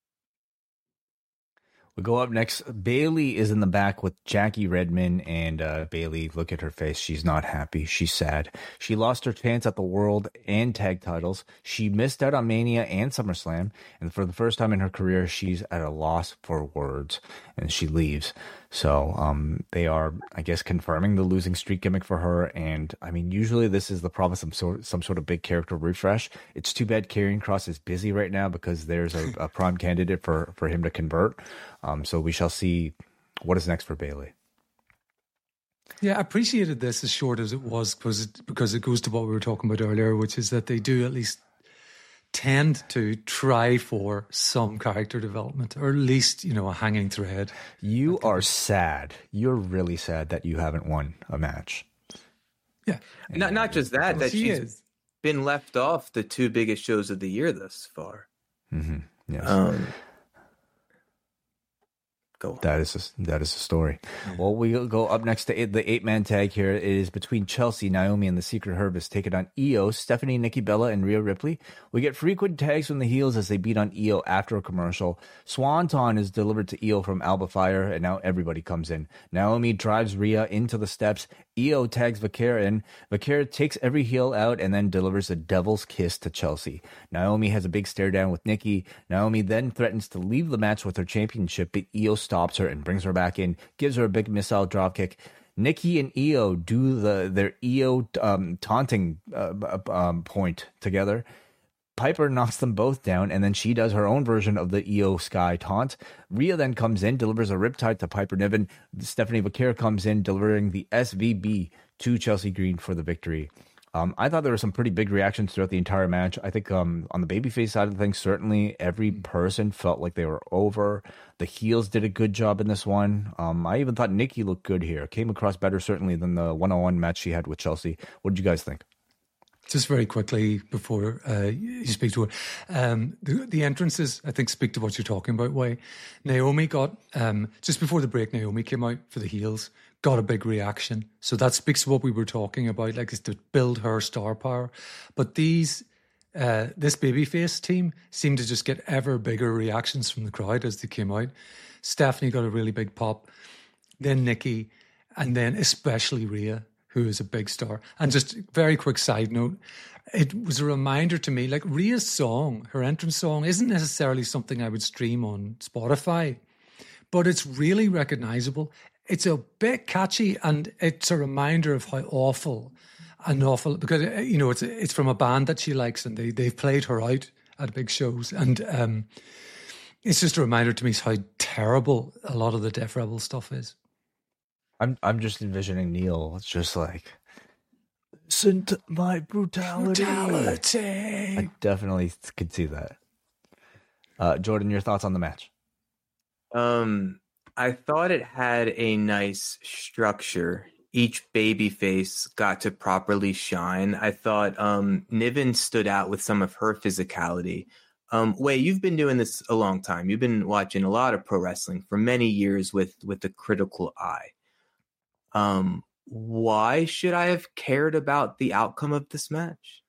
We go up next. Bayley is in the back with Jackie Redmond, and uh, Bayley, look at her face. She's not happy. She's sad. She lost her chance at the world and tag titles. She missed out on Mania and SummerSlam, and for the first time in her career, she's at a loss for words, and she leaves. So um, they are, I guess, confirming the losing streak gimmick for her. And I mean, usually this is the promise of some sort, some sort of big character refresh. It's too bad Karrion Kross is busy right now because there's a, a prime candidate for, for him to convert. Um, so we shall see what is next for Bayley. Yeah, I appreciated this as short as it was because it, because it goes to what we were talking about earlier, which is that they do at least tend to try for some character development, or at least, you know, a hanging thread. You are sad. You're really sad that you haven't won a match. Yeah. Not not just that, that she she's is. been left off the two biggest shows of the year thus far. Mm-hmm. Yes. Um, Go on. That is a, that is a story. Yeah. Well, we go up next to eight, the eight-man tag here. It is between Chelsea, Naomi, and the Secret Harvest. Take it on Io, Stephanie, Nikki Bella, and Rhea Ripley. We get frequent tags from the heels as they beat on Io after a commercial. Swanton is delivered to Io from Alba Fire, and now everybody comes in. Naomi drives Rhea into the steps. Io tags Vaquer in. Vaquer takes every heel out and then delivers a devil's kiss to Chelsea. Naomi has a big stare down with Nikki. Naomi then threatens to leave the match with her championship, but Io stops her and brings her back in, gives her a big missile dropkick. Nikki and Io do the their Io um, taunting uh, um, point together. Piper knocks them both down, and then she does her own version of the Io Sky taunt. Rhea then comes in, delivers a riptide to Piper Niven. Stephanie Vaquer comes in, delivering the S V B to Chelsea Green for the victory. Um, I thought there were some pretty big reactions throughout the entire match. I think um, on the babyface side of things, certainly every person felt like they were over. The heels did a good job in this one. Um, I even thought Nikki looked good here. Came across better, certainly, than the one-on-one match she had with Chelsea. What did you guys think? just very quickly before uh, you speak to it, um, the, the entrances, I think, speak to what you're talking about, Way. Naomi got, um, just before the break, Naomi came out for the heels, got a big reaction. So that speaks to what we were talking about, like, is to build her star power. But these, uh, this babyface team seemed to just get ever bigger reactions from the crowd as they came out. Stephanie got a really big pop, then Nikki, and then especially Rhea, who is a big star. And just very quick side note, it was a reminder to me, like Rhea's song, her entrance song, isn't necessarily something I would stream on Spotify, but it's really recognizable. It's a bit catchy, and it's a reminder of how awful and awful, because, you know, it's it's from a band that she likes, and they, they've played her out at big shows. And um, it's just a reminder to me how terrible a lot of the Def Rebel stuff is. I'm I'm just envisioning Neil. It's just like, listen to my brutality. brutality. I definitely could see that. Uh, Jordan, your thoughts on the match? Um, I thought it had a nice structure. Each babyface got to properly shine. I thought um, Niven stood out with some of her physicality. Um, Wei, you've been doing this a long time. You've been watching a lot of pro wrestling for many years with with a critical eye. Um, why should I have cared about the outcome of this match?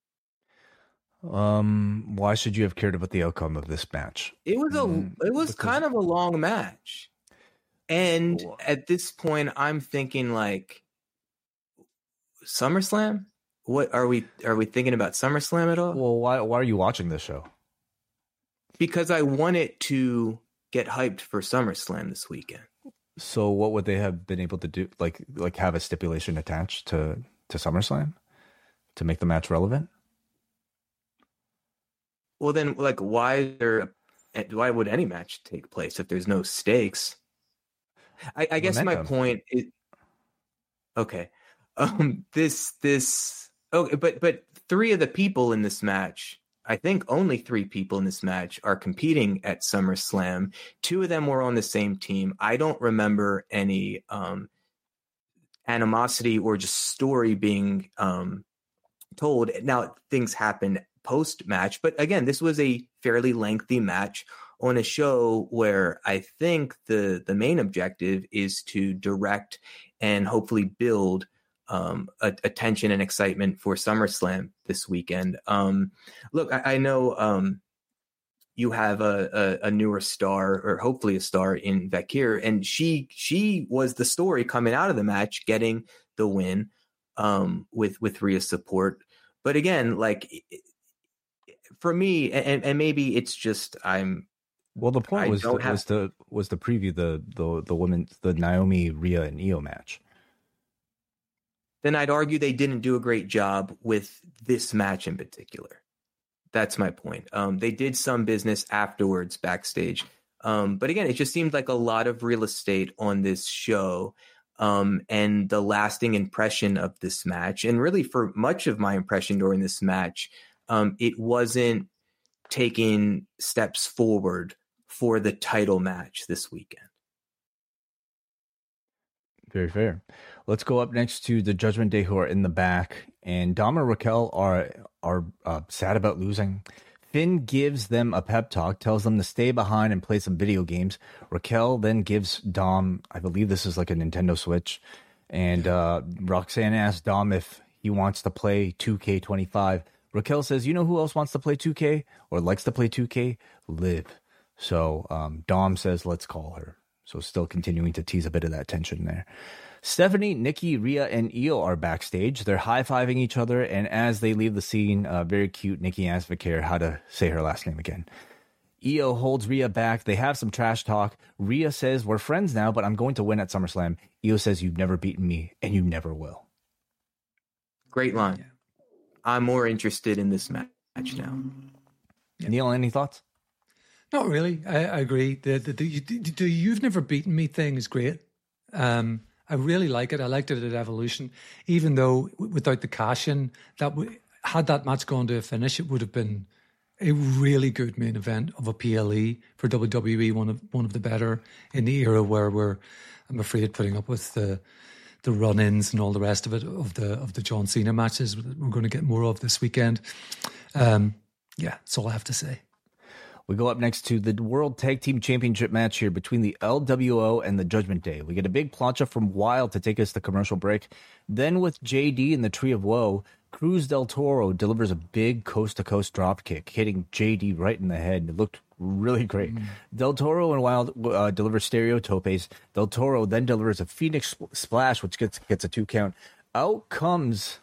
Um, why should you have cared about the outcome of this match? It was a, Mm, it was because- kind of a long match. And at this point, I'm thinking like, SummerSlam? What are we, are we thinking about SummerSlam at all? Well, why why are you watching this show? Because I want it to get hyped for SummerSlam this weekend. So what would they have been able to do? Like like have a stipulation attached to to SummerSlam to make the match relevant? Well, then, like, why is there? Why would any match take place if there's no stakes? I, I guess my Momentum. point is okay. Um, this this okay, but but three of the people in this match, I think only three people in this match are competing at SummerSlam. Two of them were on the same team. I don't remember any um, animosity or just story being um, told. Now, things happen post-match, but again, this was a fairly lengthy match on a show where I think the, the main objective is to direct and hopefully build Um, a, attention and excitement for SummerSlam this weekend. Um, look, I, I know um, you have a, a, a newer star, or hopefully a star, in Vakir, and she she was the story coming out of the match, getting the win um, with with Rhea's support. But again, like for me, and, and maybe it's just I'm. Well, the point I was don't the, have- was the was the preview the the the women the Naomi, Rhea, and Io match. Then I'd argue they didn't do a great job with this match in particular. That's my point. Um, they did some business afterwards backstage. Um, but again, it just seemed like a lot of real estate on this show. Um, and the lasting impression of this match, and really for much of my impression during this match, um, it wasn't taking steps forward for the title match this weekend. Very fair. Let's go up next to the Judgment Day, who are in the back, and Dom and Raquel are are uh, sad about losing. Finn gives them a pep talk, tells them to stay behind and play some video games. Raquel then gives Dom, I believe this is like a Nintendo Switch, and uh, Roxanne asks Dom if he wants to play two K twenty-five. Raquel says, you know who else wants to play two K or likes to play two K? Liv. So um, Dom says, let's call her. So still continuing to tease a bit of that tension there. Stephanie, Nikki, Rhea, and Io are backstage. They're high-fiving each other, and as they leave the scene, uh, very cute, Nikki asks Vakir how to say her last name again. Io holds Rhea back. They have some trash talk. Rhea says, we're friends now, but I'm going to win at SummerSlam. Io says, you've never beaten me, and you never will. Great line. Yeah. I'm more interested in this match now. Yeah. Neil, any thoughts? Not really. I, I agree. The, the, the, the, the you've never beaten me thing is great. Um, I really like it. I liked it at Evolution, even though without the cash in, that w- had that match gone to a finish, it would have been a really good main event of a P L E for W W E. One of one of the better in the era where we're, I'm afraid, putting up with the the run-ins and all the rest of it of the of the John Cena matches we're going to get more of this weekend. Um, yeah, that's all I have to say. We go up next to the World Tag Team Championship match here between the L W O and the Judgment Day. We get a big plancha from Wild to take us to commercial break. Then with J D and the Tree of Woe, Cruz del Toro delivers a big coast-to-coast drop kick, hitting J D right in the head. It looked really great. Mm. Del Toro and Wild uh, deliver stereo topes. Del Toro then delivers a Phoenix Splash, which gets gets a two count. Out comes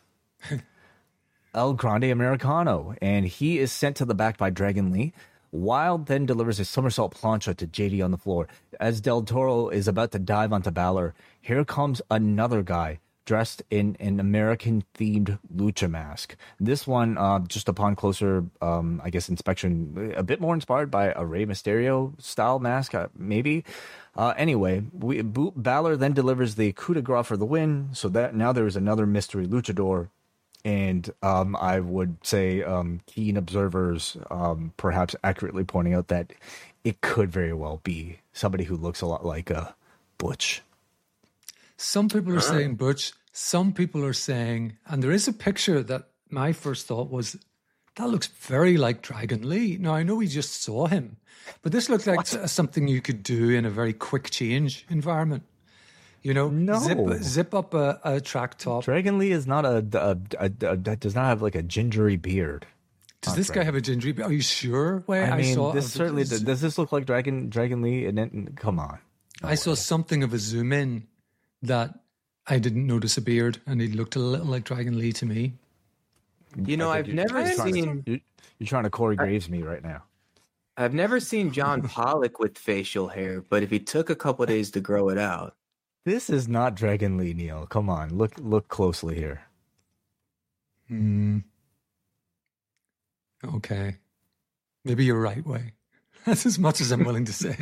El Grande Americano, and he is sent to the back by Dragon Lee. Wild then delivers a somersault plancha to J D on the floor. As Del Toro is about to dive onto Balor, here comes another guy dressed in an American-themed lucha mask. This one, uh, just upon closer, um, I guess, inspection, a bit more inspired by a Rey Mysterio-style mask, uh, maybe. Uh, anyway, we, Balor then delivers the coup de grace for the win, so that now there is another mystery luchador. And um, I would say um, keen observers um, perhaps accurately pointing out that it could very well be somebody who looks a lot like uh, Butch. Some people are saying Butch. Some people are saying, and there is a picture that my first thought was, that looks very like Dragon Lee. Now, I know we just saw him, but this looks like what? something you could do in a very quick change environment. You know, no. zip zip up a, a track top. Dragon Lee is not a, a, a, a, a does not have like a gingery beard. Does this Dragon. guy have a gingery beard? Are you sure? Wait, I mean, I saw this certainly does. Does this look like Dragon Dragon Lee? And then, come on, no I way. saw something of a zoom in that I didn't notice a beard, and he looked a little like Dragon Lee to me. You know, I've never seen. To, you're trying to Corey Graves I, me right now. I've never seen John Pollock with facial hair, but if he took a couple of days to grow it out. This is not Dragon Lee, Neil. Come on, look look closely here. Hmm. Okay. Maybe you're right, Way. That's as much as I'm willing to say.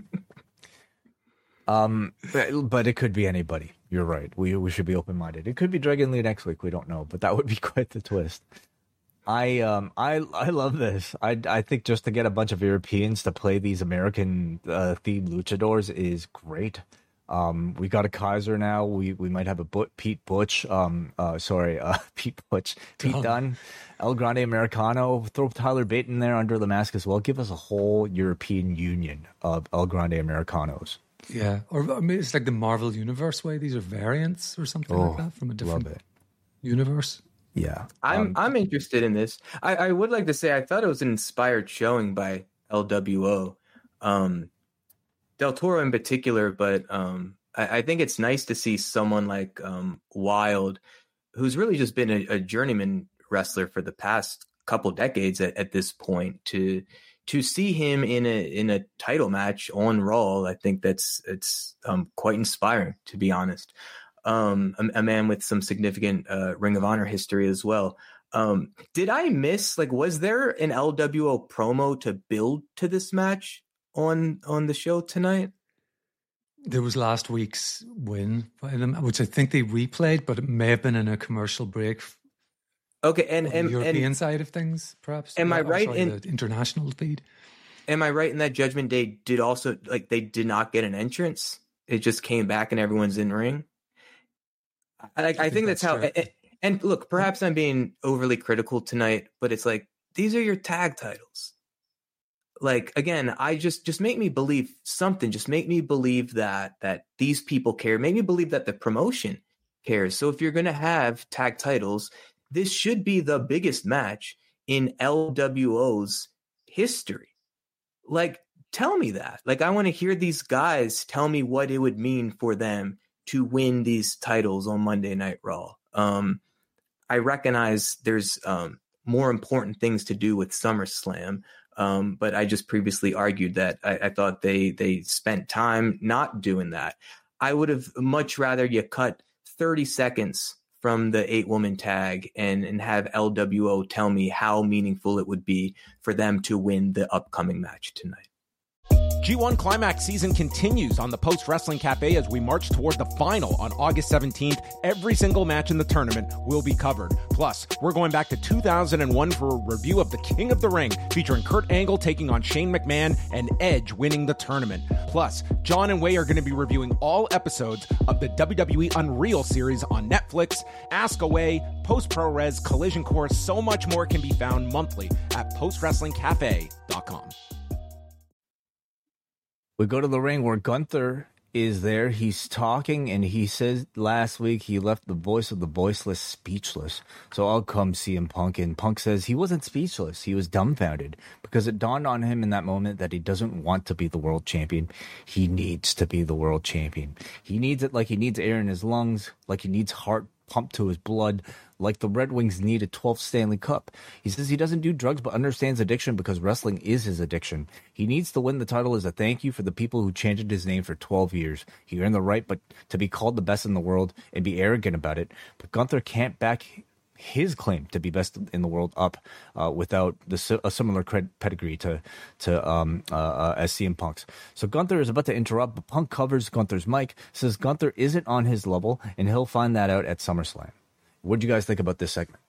um, but, but it could be anybody. You're right. We we should be open minded. It could be Dragon Lee next week. We don't know, but that would be quite the twist. I um I I love this. I I think just to get a bunch of Europeans to play these American uh, themed luchadors is great. Um, we got a Kaiser now. We we might have a but, Pete Butch. Um, uh, sorry, uh, Pete Butch, Pete Dunne, Dunn, El Grande Americano. Throw Tyler Bate in there under the mask as well. Give us a whole European union of El Grande Americanos. Yeah, or I mean, it's like the Marvel Universe way. These are variants or something oh, like that from a different universe. Yeah, I'm um, I'm interested in this. I, I would like to say I thought it was an inspired showing by L W O. Um, Del Toro in particular, but um, I, I think it's nice to see someone like um, Wild, who's really just been a, a journeyman wrestler for the past couple decades at, at this point, to to see him in a in a title match on Raw. I think that's it's um, quite inspiring, to be honest. Um, a, a man with some significant uh, Ring of Honor history as well. Um, did I miss, like, was there an L W O promo to build to this match on on the show tonight? There was last week's win by them, which I think they replayed, but it may have been in a commercial break. Okay, and, and the European and, side of things, perhaps. Am I right sorry, in the international feed? Am I right in that Judgment Day did also, like, they did not get an entrance? It just came back and everyone's in ring. I, I, I think, think that's, that's how. And, and look, perhaps I'm being overly critical tonight, but it's like, these are your tag titles. Like, again, I just just make me believe something. Just make me believe that that these people care. Make me believe that the promotion cares. So if you're going to have tag titles, this should be the biggest match in L W O's history. Like, tell me that. Like, I want to hear these guys tell me what it would mean for them to win these titles on Monday Night Raw. Um, I recognize there's um, more important things to do with SummerSlam. Um, but I just previously argued that I, I thought they they spent time not doing that. I would have much rather you cut thirty seconds from the eight-woman tag and, and have L W O tell me how meaningful it would be for them to win the upcoming match tonight. G one Climax season continues on the Post Wrestling Cafe as we march toward the final on August seventeenth. Every single match in the tournament will be covered. Plus, we're going back to two thousand one for a review of the King of the Ring, featuring Kurt Angle taking on Shane McMahon and Edge winning the tournament. Plus, John and Wei are going to be reviewing all episodes of the W W E Unreal series on Netflix. Ask Away, Post Pro Res, Collision Course, so much more can be found monthly at post wrestling cafe dot com. We go to the ring where Gunther is there. He's talking, and he says last week he left the voice of the voiceless speechless. So I'll come C M Punk, and Punk says he wasn't speechless. He was dumbfounded because it dawned on him in that moment that he doesn't want to be the world champion. He needs to be the world champion. He needs it like he needs air in his lungs, like he needs heart pumped to his blood, like the Red Wings need a twelfth Stanley Cup. He says he doesn't do drugs but understands addiction because wrestling is his addiction. He needs to win the title as a thank you for the people who chanted his name for twelve years. He earned the right but to be called the best in the world and be arrogant about it. But Gunther can't back his claim to be best in the world up uh, without the, a similar cred- pedigree to to um, uh, uh, as C M Punk's. So Gunther is about to interrupt, but Punk covers Gunther's mic, says Gunther isn't on his level, and he'll find that out at SummerSlam. What do you guys think about this segment?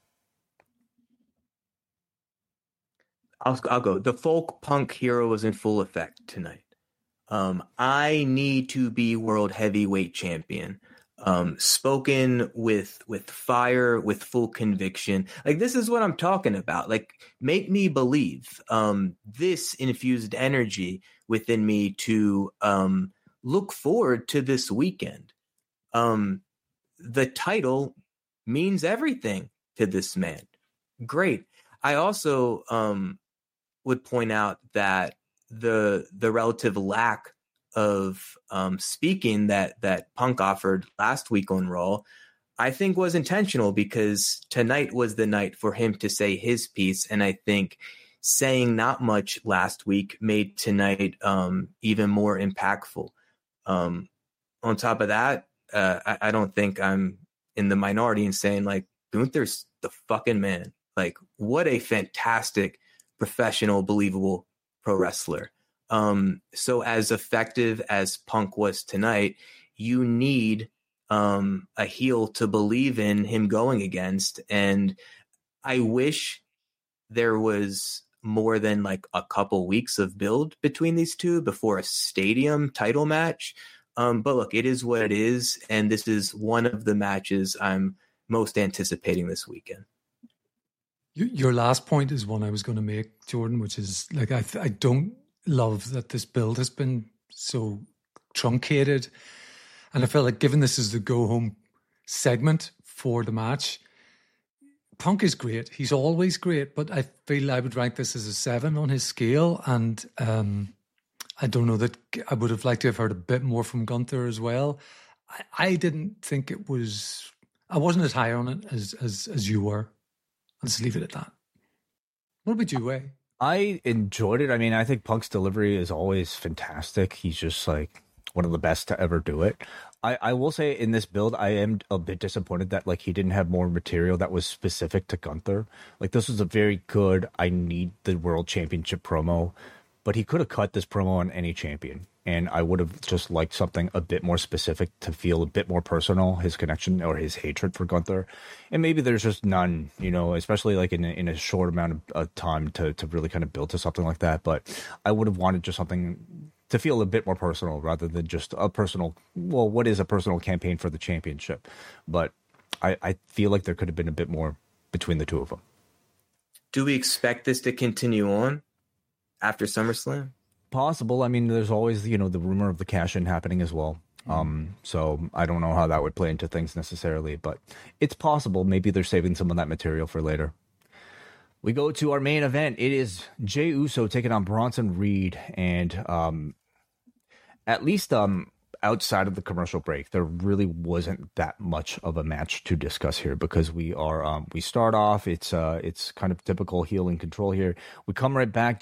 I'll, I'll go. The folk punk hero was in full effect tonight. Um, I need to be world heavyweight champion. Um, spoken with with fire, with full conviction. Like, this is what I'm talking about. Like, make me believe. Um, this infused energy within me to um, look forward to this weekend. Um, the title means everything to this man. Great. I also um, would point out that the the relative lack of um, speaking that that Punk offered last week on Raw, I think was intentional, because tonight was the night for him to say his piece. And I think saying not much last week made tonight um, even more impactful. Um, on top of that, uh, I, I don't think I'm in the minority in saying, like, Gunther's the fucking man. Like, what a fantastic, professional, believable pro wrestler. Um, so as effective as Punk was tonight, you need um, a heel to believe in him going against. And I wish there was more than like a couple weeks of build between these two before a stadium title match. Um, but look, it is what it is. And this is one of the matches I'm most anticipating this weekend. Your last point is one I was going to make, Jordan, which is like, I, I don't love that this build has been so truncated. And I felt like, given this is the go home segment for the match, Punk is great. He's always great, but I feel I would rank this as a seven on his scale. And um, I don't know that I would have liked to have heard a bit more from Gunther as well. I, I didn't think it was, I wasn't as high on it as, as, as you were. I'll just leave it at that. What about you, Wei? I enjoyed it. I mean, I think Punk's delivery is always fantastic. He's just like one of the best to ever do it. I, I will say in this build, I am a bit disappointed that like he didn't have more material that was specific to Gunther. Like, this was a very good, I need the world championship promo, but he could have cut this promo on any champion. And I would have just liked something a bit more specific to feel a bit more personal, his connection or his hatred for Gunther. And maybe there's just none, you know, especially like in a, in a short amount of uh, time to, to really kind of build to something like that. But I would have wanted just something to feel a bit more personal rather than just a personal, well, what is a personal campaign for the championship? But I, I feel like there could have been a bit more between the two of them. Do we expect this to continue on after SummerSlam? Possible. I mean, there's always, you know, the rumor of the cash-in happening as well. Um, so I don't know how that would play into things necessarily, but it's possible. Maybe they're saving some of that material for later. We go to our main event. It is Jey Uso taking on Bronson Reed, and um, at least um, outside of the commercial break, there really wasn't that much of a match to discuss here, because we are um, we start off. It's uh, it's kind of typical heel and control here. We come right back. Jey's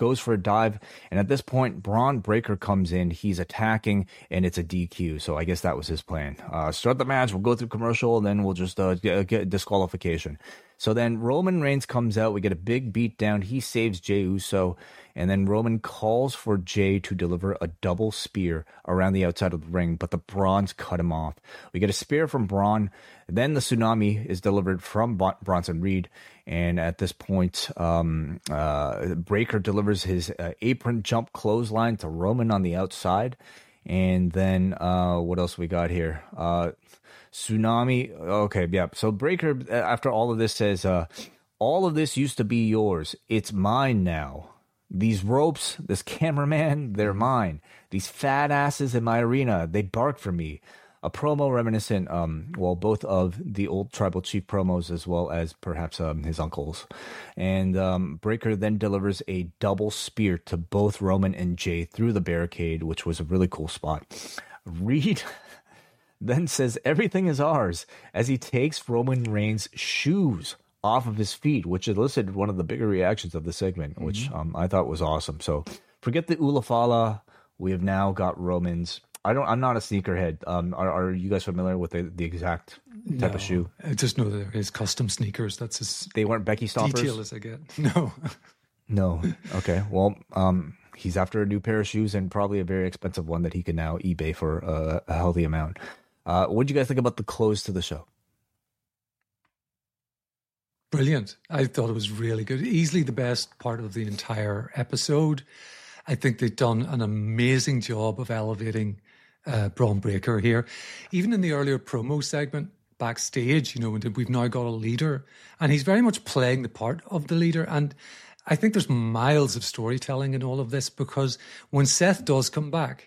goes for a dive, and at this point, Braun Breaker comes in. He's attacking, and it's a D Q. So I guess that was his plan. Uh, start the match. We'll go through commercial, and then we'll just uh, get, get disqualification. So then Roman Reigns comes out. We get a big beat down. He saves Jey Uso, and then Roman calls for Jey to deliver a double spear around the outside of the ring, but the Brawns cut him off. We get a spear from Braun. Then the tsunami is delivered from Bronson Reed. And at this point, um, uh, Breaker delivers his uh, apron jump clothesline to Roman on the outside. And then uh, what else we got here? Uh, tsunami. Okay, yeah. So Breaker, after all of this, says, uh, all of this used to be yours. It's mine now. These ropes, this cameraman, they're mine. These fat asses in my arena, they bark for me. A promo reminiscent, um, well, both of the old Tribal Chief promos as well as perhaps um, his uncle's. And um, Breaker then delivers a double spear to both Roman and Jey through the barricade, which was a really cool spot. Reed then says everything is ours as he takes Roman Reigns' shoes off of his feet, which elicited one of the bigger reactions of the segment, mm-hmm. which um, I thought was awesome. So forget the Ulafala. We have now got Roman's. I don't. I'm not a sneakerhead. Um, are, are you guys familiar with the, the exact type no, of shoe? I just know that they're his custom sneakers. That's as they weren't Becky Stompers. Detail as I get. No. No. Okay. Well, um, he's after a new pair of shoes and probably a very expensive one that he can now eBay for a, a healthy amount. Uh, what did you guys think about the close to the show? Brilliant. I thought it was really good. Easily the best part of the entire episode. I think they've done an amazing job of elevating uh, Braun Breaker here. Even in the earlier promo segment backstage, you know, we've now got a leader, and he's very much playing the part of the leader. And I think there's miles of storytelling in all of this, because when Seth does come back,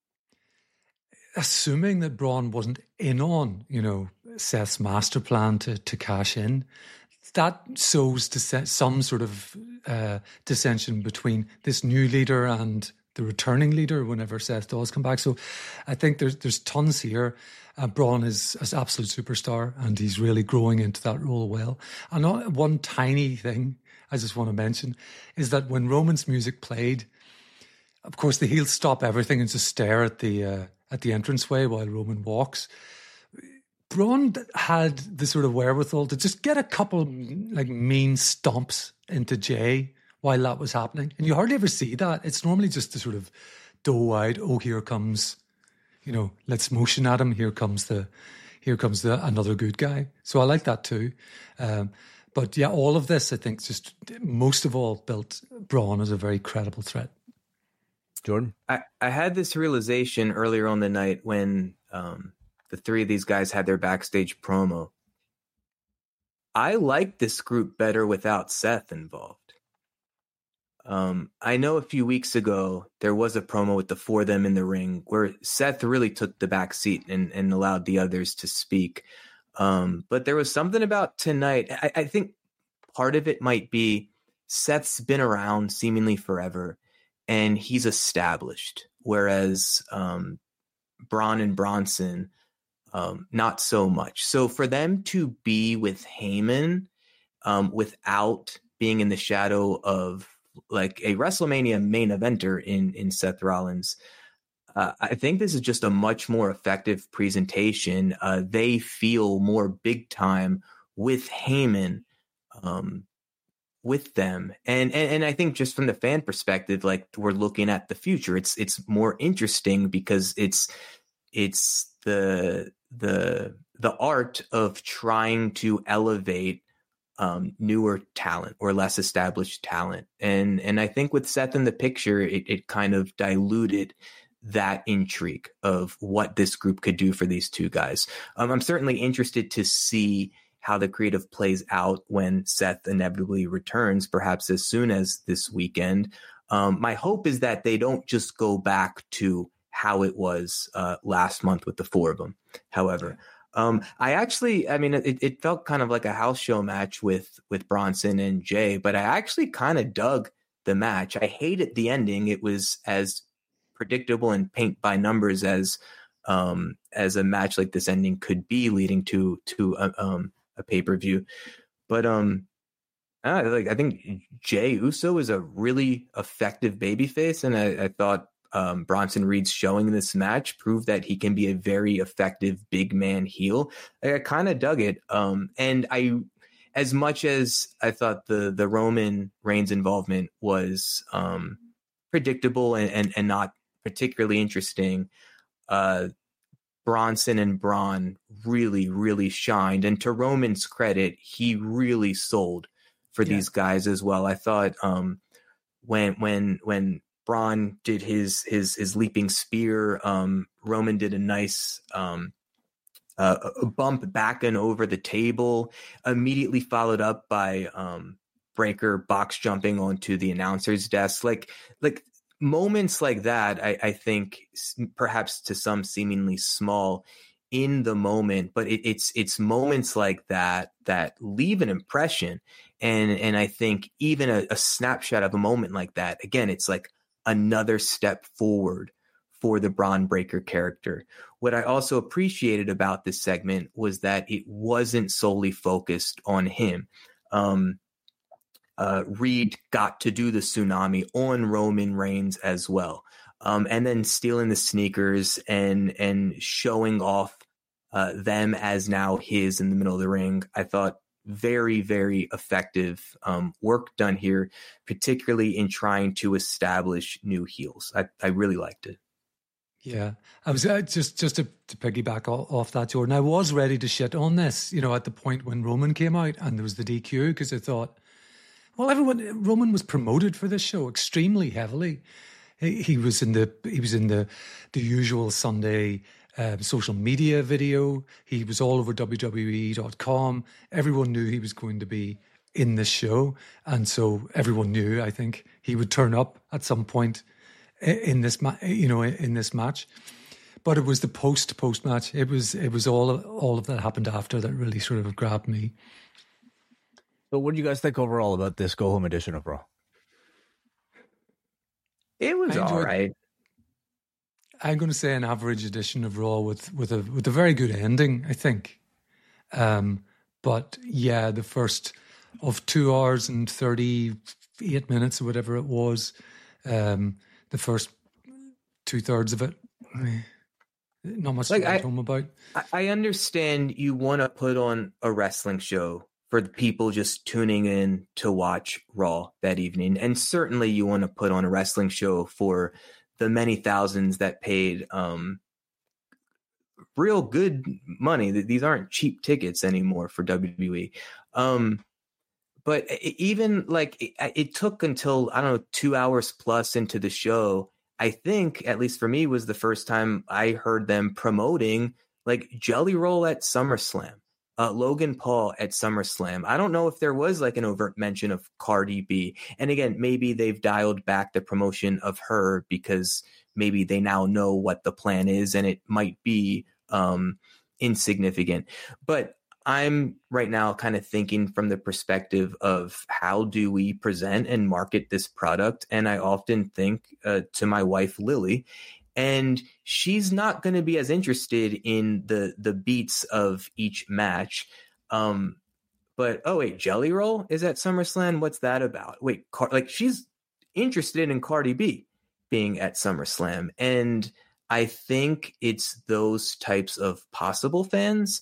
assuming that Braun wasn't in on, you know, Seth's master plan to, to cash in, that sows some sort of uh, dissension between this new leader and the returning leader whenever Seth does come back. So I think there's there's tons here. Uh, Braun is an absolute superstar, and he's really growing into that role well. And one tiny thing I just want to mention is that when Roman's music played, of course the heels stop everything and just stare at the uh, at the entranceway while Roman walks. Braun had the sort of wherewithal to just get a couple like mean stomps into Jey while that was happening. And you hardly ever see that. It's normally just the sort of doe-eyed, oh, here comes, you know, let's motion at him. Here comes the, here comes the another good guy. So I like that too. Um, but yeah, all of this, I think, just most of all built Braun as a very credible threat. Jordan? I, I had this realization earlier on the night when um, the three of these guys had their backstage promo. I like this group better without Seth involved. Um, I know a few weeks ago, there was a promo with the four of them in the ring where Seth really took the back seat and, and allowed the others to speak. Um, but there was something about tonight. I, I think part of it might be Seth's been around seemingly forever and he's established, whereas um, Braun and Bronson, um, not so much. So for them to be with Heyman um, without being in the shadow of like a WrestleMania main eventer in, in Seth Rollins, uh, I think this is just a much more effective presentation. Uh, they feel more big time with Heyman, um, with them. And, and, and I think just from the fan perspective, like we're looking at the future, it's, it's more interesting because it's, it's the, the, the art of trying to elevate Um, newer talent or less established talent. And and I think with Seth in the picture, it, it kind of diluted that intrigue of what this group could do for these two guys. Um, I'm certainly interested to see how the creative plays out when Seth inevitably returns, perhaps as soon as this weekend. Um, my hope is that they don't just go back to how it was uh, last month with the four of them, however. Um, I actually, I mean, it, it felt kind of like a house show match with, with Bronson and Jey, but I actually kind of dug the match. I hated the ending. It was as predictable and paint by numbers as, um, as a match like this ending could be, leading to, to a, um, a pay-per-view. But, um, Uh, like I think Jey Uso is a really effective babyface, and I, I thought um, Bronson Reed's showing in this match proved that he can be a very effective big man heel. Like, I kind of dug it, um, and I, as much as I thought the the Roman Reigns involvement was um, predictable and, and and not particularly interesting, uh, Bronson and Braun really really shined, and to Roman's credit, he really sold for yeah. these guys as well. I thought um, when when when Braun did his his his leaping spear, um, Roman did a nice um, uh, a bump back and over the table, immediately followed up by um, Breakker box jumping onto the announcer's desk. Like like moments like that, I, I think perhaps to some seemingly small in the moment, but it, it's it's moments like that that leave an impression. And and I think even a, a snapshot of a moment like that, again, it's like another step forward for the Bron Breakker character. What I also appreciated about this segment was that it wasn't solely focused on him. Um, uh, Reed got to do the tsunami on Roman Reigns as well. Um, and then stealing the sneakers and and showing off uh, them as now his in the middle of the ring. I thought very, very effective um, work done here, particularly in trying to establish new heels. I, I really liked it. Yeah, I was uh, just just to, to piggyback off, off that, Jordan. I was ready to shit on this, you know, at the point when Roman came out and there was the D Q, because I thought, well, everyone Roman was promoted for this show extremely heavily. He, he was in the he was in the the usual Sunday uh, social media video. He was all over W W E dot com. Everyone knew he was going to be in this show, and so everyone knew, I think, he would turn up at some point in this, ma- you know, in this match. But it was the post post match. It was it was all of, all of that happened after that really sort of grabbed me. So, what do you guys think overall about this go home edition of Raw? It was all right. I'm going to say an average edition of Raw with with a with a very good ending, I think. Um, but yeah, the first of two hours and thirty-eight minutes or whatever it was, um, the first two thirds of it, not much like to write home about. I understand you want to put on a wrestling show for the people just tuning in to watch Raw that evening. And certainly you want to put on a wrestling show for the many thousands that paid um, real good money. These aren't cheap tickets anymore for W W E. Um, but even like it, it took until, I don't know, two hours plus into the show, I think, at least for me, was the first time I heard them promoting like Jelly Roll at SummerSlam. Uh, Logan Paul at SummerSlam. I don't know if there was like an overt mention of Cardi B. And again, maybe they've dialed back the promotion of her because maybe they now know what the plan is and it might be um, insignificant. But I'm right now kind of thinking from the perspective of how do we present and market this product? And I often think uh, to my wife, Lily, and she's not going to be as interested in the the beats of each match. Um, but, oh, wait, Jelly Roll is at SummerSlam? What's that about? Wait, Car- like she's interested in Cardi B being at SummerSlam. And I think it's those types of possible fans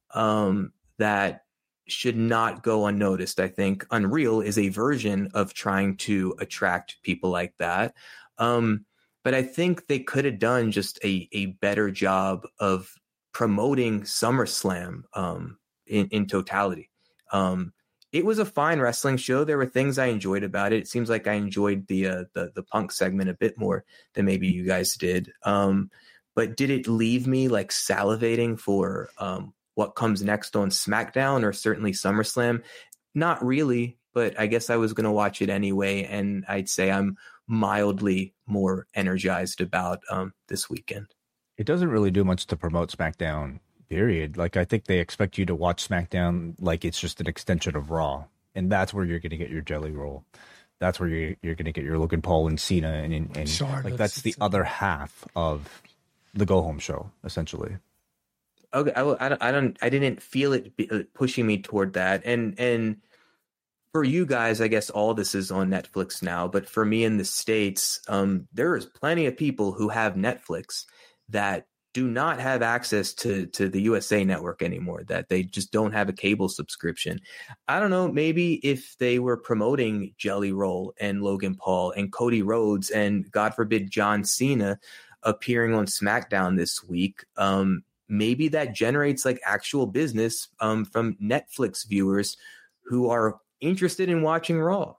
um, that should not go unnoticed. I think Unreal is a version of trying to attract people like that. Um But I think they could have done just a, a better job of promoting SummerSlam um, in, in totality. Um, it was a fine wrestling show. There were things I enjoyed about it. It seems like I enjoyed the uh, the, the Punk segment a bit more than maybe you guys did. Um, but did it leave me like salivating for um, what comes next on SmackDown or certainly SummerSlam? Not really, but I guess I was going to watch it anyway. And I'd say I'm mildly more energized about um, this weekend. It doesn't really do much to promote SmackDown, period. Like, I think they expect you to watch SmackDown like it's just an extension of Raw. And that's where you're going to get your Jelly Roll. That's where you're, you're going to get your Logan Paul and Cena. And, and, and sure, like that's the other half of the go-home show, essentially. Okay, I, I, don't, I don't, I didn't feel it pushing me toward that. And, and, for you guys, I guess all this is on Netflix now, but for me in the States, um, there is plenty of people who have Netflix that do not have access to, to the U S A Network anymore, that they just don't have a cable subscription. I don't know, maybe if they were promoting Jelly Roll and Logan Paul and Cody Rhodes and, God forbid, John Cena appearing on SmackDown this week, um, maybe that generates like actual business um, from Netflix viewers who are interested in watching Raw.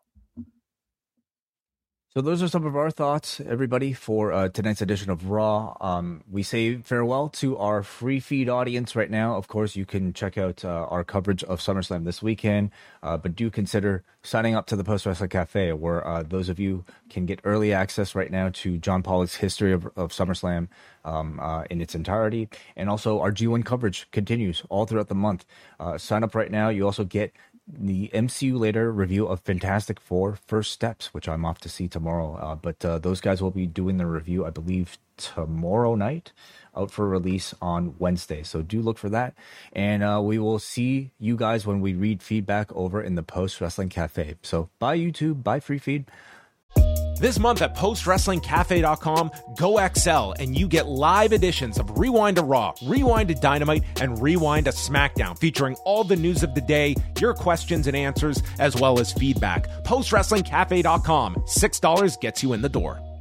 So those are some of our thoughts, everybody, for uh, tonight's edition of Raw. Um, we say farewell to our free feed audience right now. Of course, you can check out uh, our coverage of SummerSlam this weekend, uh, but do consider signing up to the Post Wrestling Cafe, where uh, those of you can get early access right now to John Pollock's history of, of SummerSlam um, uh, in its entirety. And also our G one coverage continues all throughout the month. Uh, sign up right now. You also get the M C U Later review of Fantastic Four First Steps, which I'm off to see tomorrow. Uh, but uh, those guys will be doing the review, I believe, tomorrow night, out for release on Wednesday. So do look for that. And uh, we will see you guys when we read feedback over in the Post Wrestling Cafe. So bye, YouTube. Bye, Free Feed. This month at post wrestling cafe dot com, go X L and you get live editions of Rewind to Raw, Rewind to Dynamite, and Rewind to SmackDown, featuring all the news of the day, your questions and answers, as well as feedback. post wrestling cafe dot com. six dollars gets you in the door.